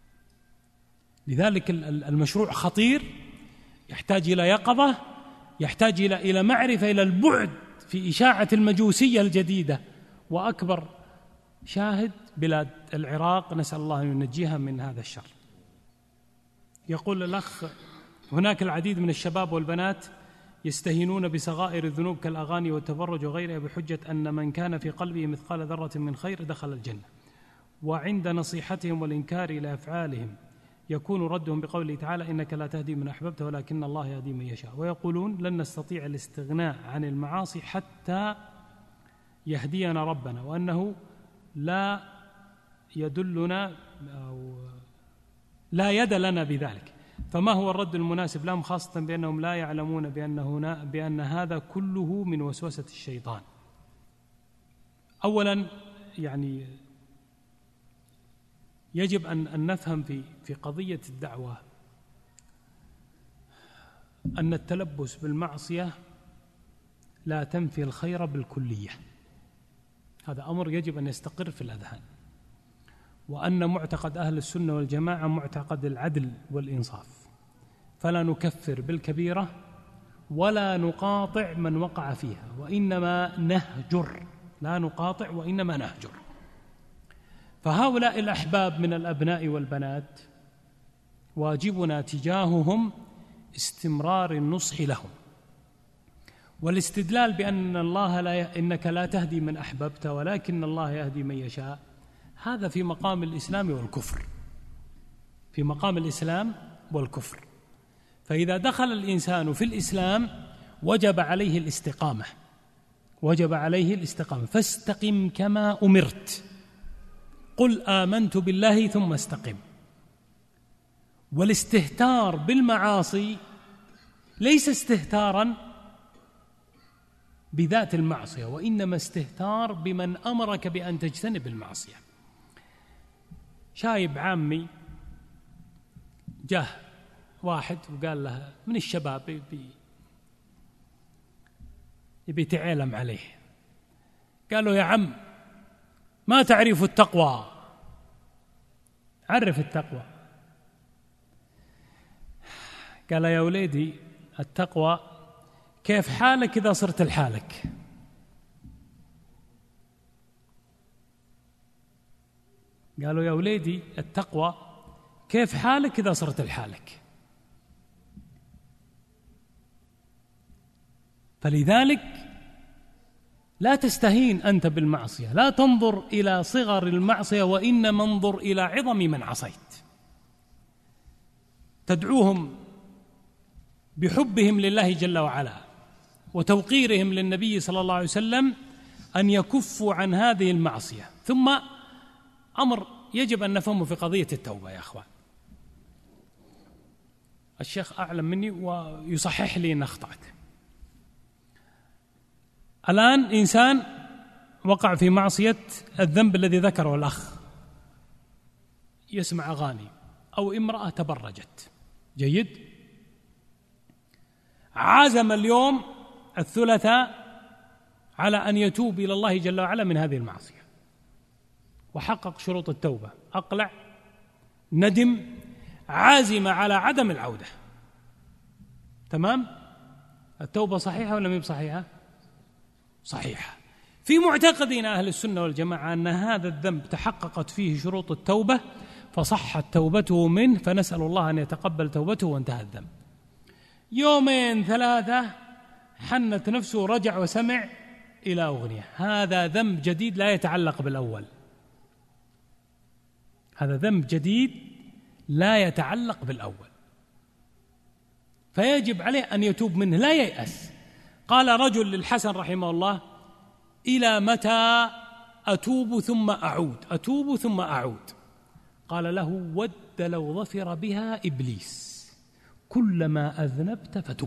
لذلك المشروع خطير، يحتاج إلى يقظة، يحتاج إلى إلى معرفة، إلى البعد في إشاعة المجوسية الجديدة. وأكبر شاهد بلاد العراق، نسأل الله أن ينجيها من هذا الشر. يقول الأخ: هناك العديد من الشباب والبنات يستهينون بصغائر الذنوب كالأغاني والتبرج وغيرها بحجة أن من كان في قلبه مثقال ذرة من خير دخل الجنة، وعند نصيحتهم والإنكار إلى أفعالهم يكون ردهم بقوله تعالى: إنك لا تهدي من أحببت ولكن الله يهدي من يشاء. ويقولون: لن نستطيع الاستغناء عن المعاصي حتى يهدينا ربنا، وأنه لا يدلنا أو لا يد لنا بذلك. فما هو الرد المناسب لهم، خاصة بأنهم لا يعلمون بأن, هنا بأن هذا كله من وسوسة الشيطان؟ أولا يعني يجب أن, أن نفهم في, في قضية الدعوة أن التلبس بالمعصية لا تنفي الخير بالكلية. هذا أمر يجب أن يستقر في الأذهان، وأن معتقد أهل السنة والجماعة معتقد العدل والإنصاف، فلا نكفر بالكبيرة ولا نقاطع من وقع فيها، وإنما نهجر، لا نقاطع وإنما نهجر. فهؤلاء الأحباب من الأبناء والبنات واجبنا تجاههم استمرار النصح لهم والاستدلال بأن الله لا ي... إنك لا تهدي من أحببت ولكن الله يهدي من يشاء، هذا في مقام الإسلام والكفر، في مقام الإسلام والكفر. فإذا دخل الإنسان في الإسلام وجب عليه الاستقامة، وجب عليه الاستقامة، فاستقم كما أمرت، قل آمنت بالله ثم استقم. والاستهتار بالمعاصي ليس استهتارا بذات المعصية، وإنما استهتار بمن أمرك بأن تجتنب المعصية. شايب عامي جاه واحد وقال له من الشباب يبي يبي تعلم عليه، قال له يا عم ما تعرف التقوى، عرف التقوى. قال يا وليدي التقوى كيف حالك إذا صرت لحالك؟ قالوا يا وليدي التقوى كيف حالك إذا صرت لحالك؟ فلذلك لا تستهين أنت بالمعصية، لا تنظر إلى صغر المعصية وإنما انظر إلى عظم من عصيت. تدعوهم بحبهم لله جل وعلا وتوقيرهم للنبي صلى الله عليه وسلم أن يكفوا عن هذه المعصية. ثم أمر يجب أن نفهمه في قضية التوبة يا أخوان. الشيخ أعلم مني ويصحح لي إن أخطأت. الآن إنسان وقع في معصية الذنب الذي ذكره الأخ، يسمع أغاني أو امرأة تبرجت، جيد، عزم اليوم الثلاثاء على أن يتوب إلى الله جل وعلا من هذه المعصية وحقق شروط التوبة، أقلع، ندم، عازم على عدم العودة. تمام؟ التوبة صحيحة ولا مو صحيحة؟ صحيحة. في معتقدنا أهل السنة والجماعة أن هذا الذنب تحققت فيه شروط التوبة فصحت توبته منه، فنسأل الله أن يتقبل توبته وانتهى الذنب. يومين ثلاثة حنت نفسه ورجع وسمع إلى أغنية، هذا ذنب جديد لا يتعلق بالأول، هذا ذنب جديد لا يتعلق بالأول، فيجب عليه أن يتوب منه، لا ييأس. قال رجل للحسن رحمه الله: إلى متى أتوب ثم أعود، أتوب ثم أعود؟ قال له: ود لو ظفر بها إبليس، كلما أذنبت فتب،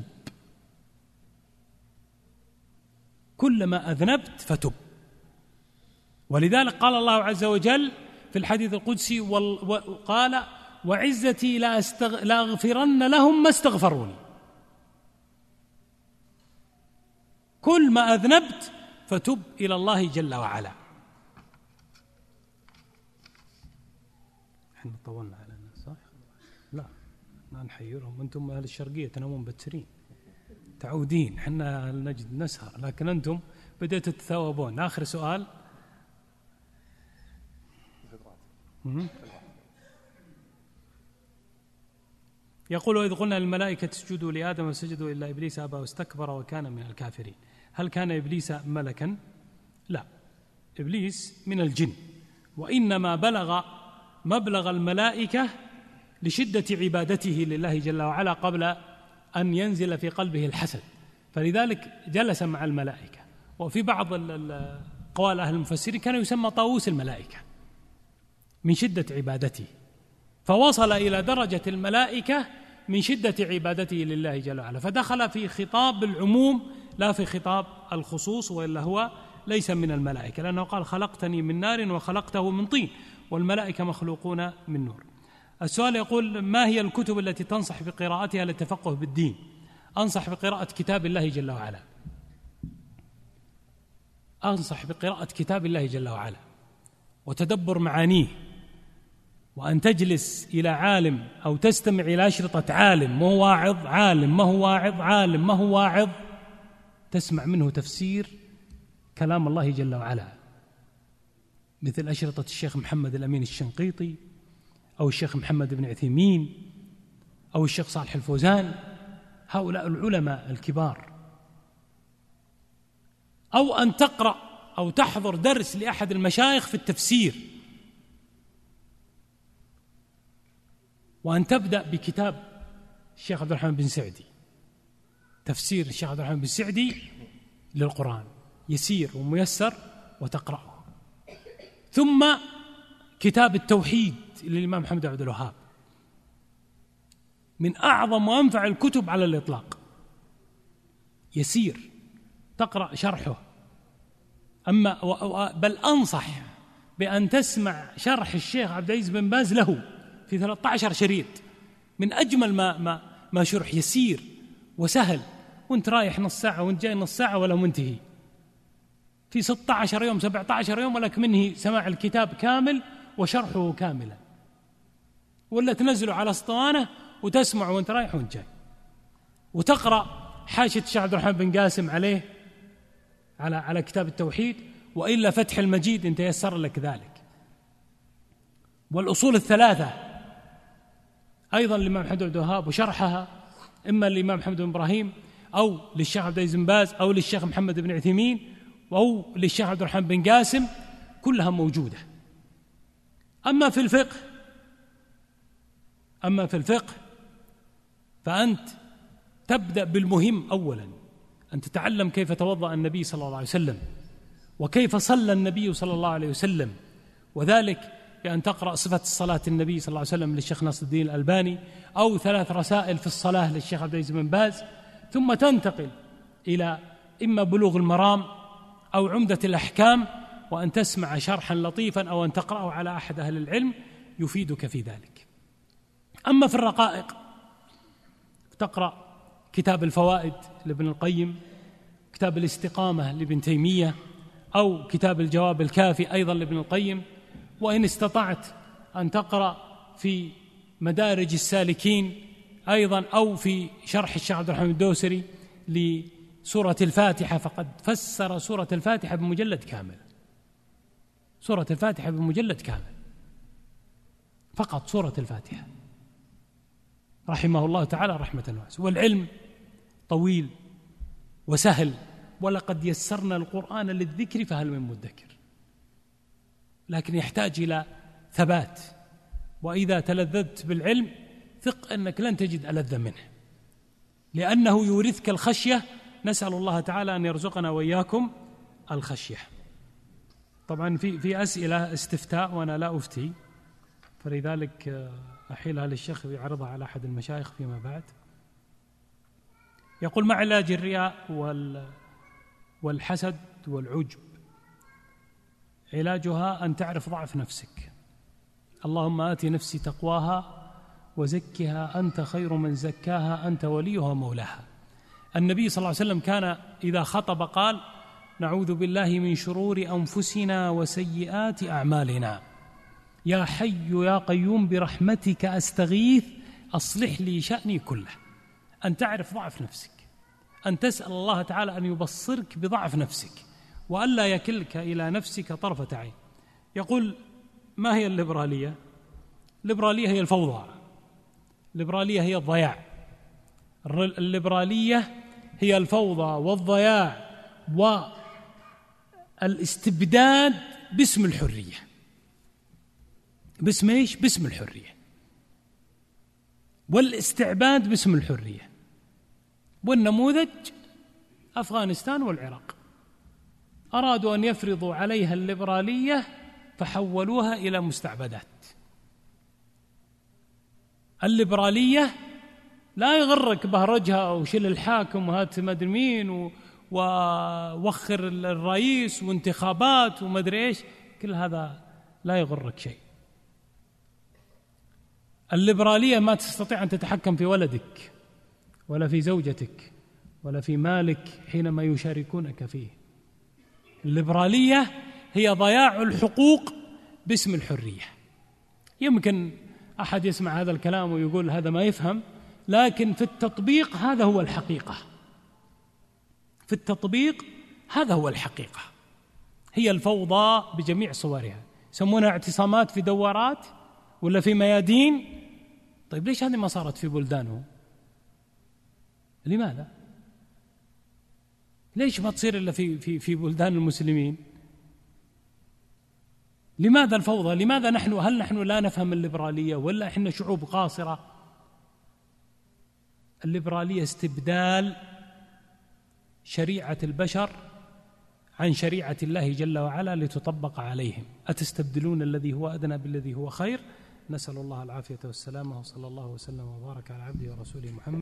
كلما أذنبت فتب. ولذلك قال الله عز وجل في الحديث القدسي: وقال: وعزتي لا, أستغ... لا أغفرن لهم ما استغفروني. كل ما أذنبت فتب إلى الله جل وعلا. احنا طولنا على الناس صح؟ لا لا نحيرهم، أنتم أهل الشرقية تنامون بتسرين تعودين، احنا نجد نسهر، لكن أنتم بدأتوا تتثوبون. آخر سؤال. يقول: وإذ قلنا للملائكة اسجدوا لآدم فسجدوا إلا إبليس أبى واستكبر وكان من الكافرين. هل كان إبليس ملكا؟ لا، إبليس من الجن، وإنما بلغ مبلغ الملائكة لشدة عبادته لله جل وعلا قبل أن ينزل في قلبه الحسد، فلذلك جلس مع الملائكة. وفي بعض أقوال أهل المفسرين كان يسمى طاووس الملائكة من شدة عبادته، فوصل إلى درجة الملائكة من شدة عبادته لله جل وعلا، فدخل في خطاب العموم لا في خطاب الخصوص، وإلا هو ليس من الملائكة، لأنه قال: خلقتني من نار وخلقته من طين، والملائكة مخلوقون من نور. السؤال يقول: ما هي الكتب التي تنصح بقراءتها للتفقه بالدين؟ أنصح بقراءة كتاب الله جل وعلا، أنصح بقراءة كتاب الله جل وعلا وتدبر معانيه، وأن تجلس إلى عالم أو تستمع إلى أشرطة عالم، ما هو واعظ، عالم ما هو واعظ، عالم ما هو واعظ، تسمع منه تفسير كلام الله جل وعلا، مثل أشرطة الشيخ محمد الأمين الشنقيطي أو الشيخ محمد بن عثيمين أو الشيخ صالح الفوزان، هؤلاء العلماء الكبار، أو أن تقرأ أو تحضر درس لأحد المشايخ في التفسير، وأن تبدأ بكتاب الشيخ عبد الرحمن بن سعدي، تفسير الشيخ عبد الرحمن بن سعدي للقرآن يسير وميسر وتقرأه، ثم كتاب التوحيد للإمام محمد عبد الوهاب، من أعظم وأنفع الكتب على الإطلاق، يسير تقرأ شرحه. أما بل أنصح بأن تسمع شرح الشيخ عبد العزيز بن باز له في ثلاثة عشر شريط، من أجمل ما ما ما شرح، يسير وسهل، وانت رايح نص ساعة وانت جاي نص ساعة ولا منتهي، في ستة عشر يوم سبعة عشر يوم ولك منه سماع الكتاب كامل وشرحه كاملا، ولا تنزله على اسطوانة وتسمع وانت رايح وانت جاي، وتقرأ حاشية الشيخ عبد الرحمن بن قاسم عليه على على كتاب التوحيد، وإلا فتح المجيد إن تيسر لك ذلك. والأصول الثلاثة أيضا للإمام محمد بن الوهاب وشرحها إما للإمام محمد بن إبراهيم أو للشيخ عبد العزيز بن باز أو للشيخ محمد بن عثيمين أو للشيخ عبد الرحمن بن قاسم، كلها موجودة. أما في الفقه أما في الفقه فأنت تبدأ بالمهم أولا، أن تتعلم كيف توضأ النبي صلى الله عليه وسلم، وكيف صلى النبي صلى الله عليه وسلم، وذلك بأن تقرأ صفة الصلاة النبي صلى الله عليه وسلم للشيخ ناصر الدين الألباني، أو ثلاث رسائل في الصلاة للشيخ عبد العزيز بن باز، ثم تنتقل إلى إما بلوغ المرام أو عمدة الأحكام، وأن تسمع شرحا لطيفا أو أن تقرأه على أحد أهل العلم يفيدك في ذلك. أما في الرقائق تقرأ كتاب الفوائد لابن القيم، كتاب الاستقامة لابن تيمية، أو كتاب الجواب الكافي أيضا لابن القيم، وإن استطعت أن تقرأ في مدارج السالكين أيضا، أو في شرح الشيخ عبد الرحمن الدوسري لسورة الفاتحة، فقد فسر سورة الفاتحة بمجلد كامل، سورة الفاتحة بمجلد كامل فقط، سورة الفاتحة رحمه الله تعالى رحمة واسعة. والعلم طويل وسهل، ولقد يسرنا القرآن للذكر فهل من مدكر، لكن يحتاج إلى ثبات، وإذا تلذذت بالعلم ثق أنك لن تجد ألذ منه، لأنه يورثك الخشية. نسأل الله تعالى أن يرزقنا وإياكم الخشية. طبعا في في أسئلة استفتاء وأنا لا أفتي، فلذلك أحيلها للشيخ يعرضها على أحد المشايخ فيما بعد. يقول: ما علاج الرياء والحسد والعجب؟ علاجها أن تعرف ضعف نفسك. اللهم آت نفسي تقواها وزكها أنت خير من زكاها أنت وليها مولاها. النبي صلى الله عليه وسلم كان إذا خطب قال: نعوذ بالله من شرور أنفسنا وسيئات أعمالنا، يا حي يا قيوم برحمتك أستغيث أصلح لي شأني كله. أن تعرف ضعف نفسك، أن تسأل الله تعالى أن يبصرك بضعف نفسك، وألا يكلك إلى نفسك طرفة عين. يقول: ما هي الليبرالية؟ الليبرالية هي الفوضى، الليبرالية هي الضياع، الليبرالية هي الفوضى والضياع والاستبداد باسم الحرية. باسم ايش؟ باسم الحرية، والاستعباد باسم الحرية. والنموذج أفغانستان والعراق، أرادوا أن يفرضوا عليها الليبرالية فحولوها إلى مستعبدات. الليبرالية لا يغرك بهرجها أو شل الحاكم وهات ما أدري مين ووخر الرئيس وانتخابات وما أدري إيش، كل هذا لا يغرك شيء. الليبرالية ما تستطيع أن تتحكم في ولدك ولا في زوجتك ولا في مالك حينما يشاركونك فيه. الليبرالية هي ضياع الحقوق باسم الحرية. يمكن أحد يسمع هذا الكلام ويقول هذا ما يفهم، لكن في التطبيق هذا هو الحقيقة. في التطبيق هذا هو الحقيقة. هي الفوضى بجميع صورها، يسمونها اعتصامات في دوارات ولا في ميادين، طيب ليش هذه ما صارت في بلدانهم؟ لماذا؟ ليش ما تصير إلا في في في بلدان المسلمين؟ لماذا الفوضى؟ لماذا نحن هل نحن لا نفهم الليبرالية ولا إحنا شعوب قاصرة؟ الليبرالية استبدال شريعة البشر عن شريعة الله جل وعلا لتطبق عليهم. أتستبدلون الذي هو أدنى بالذي هو خير؟ نسأل الله العافية والسلامة، وصلى الله وسلم وبارك على عبده ورسوله محمد.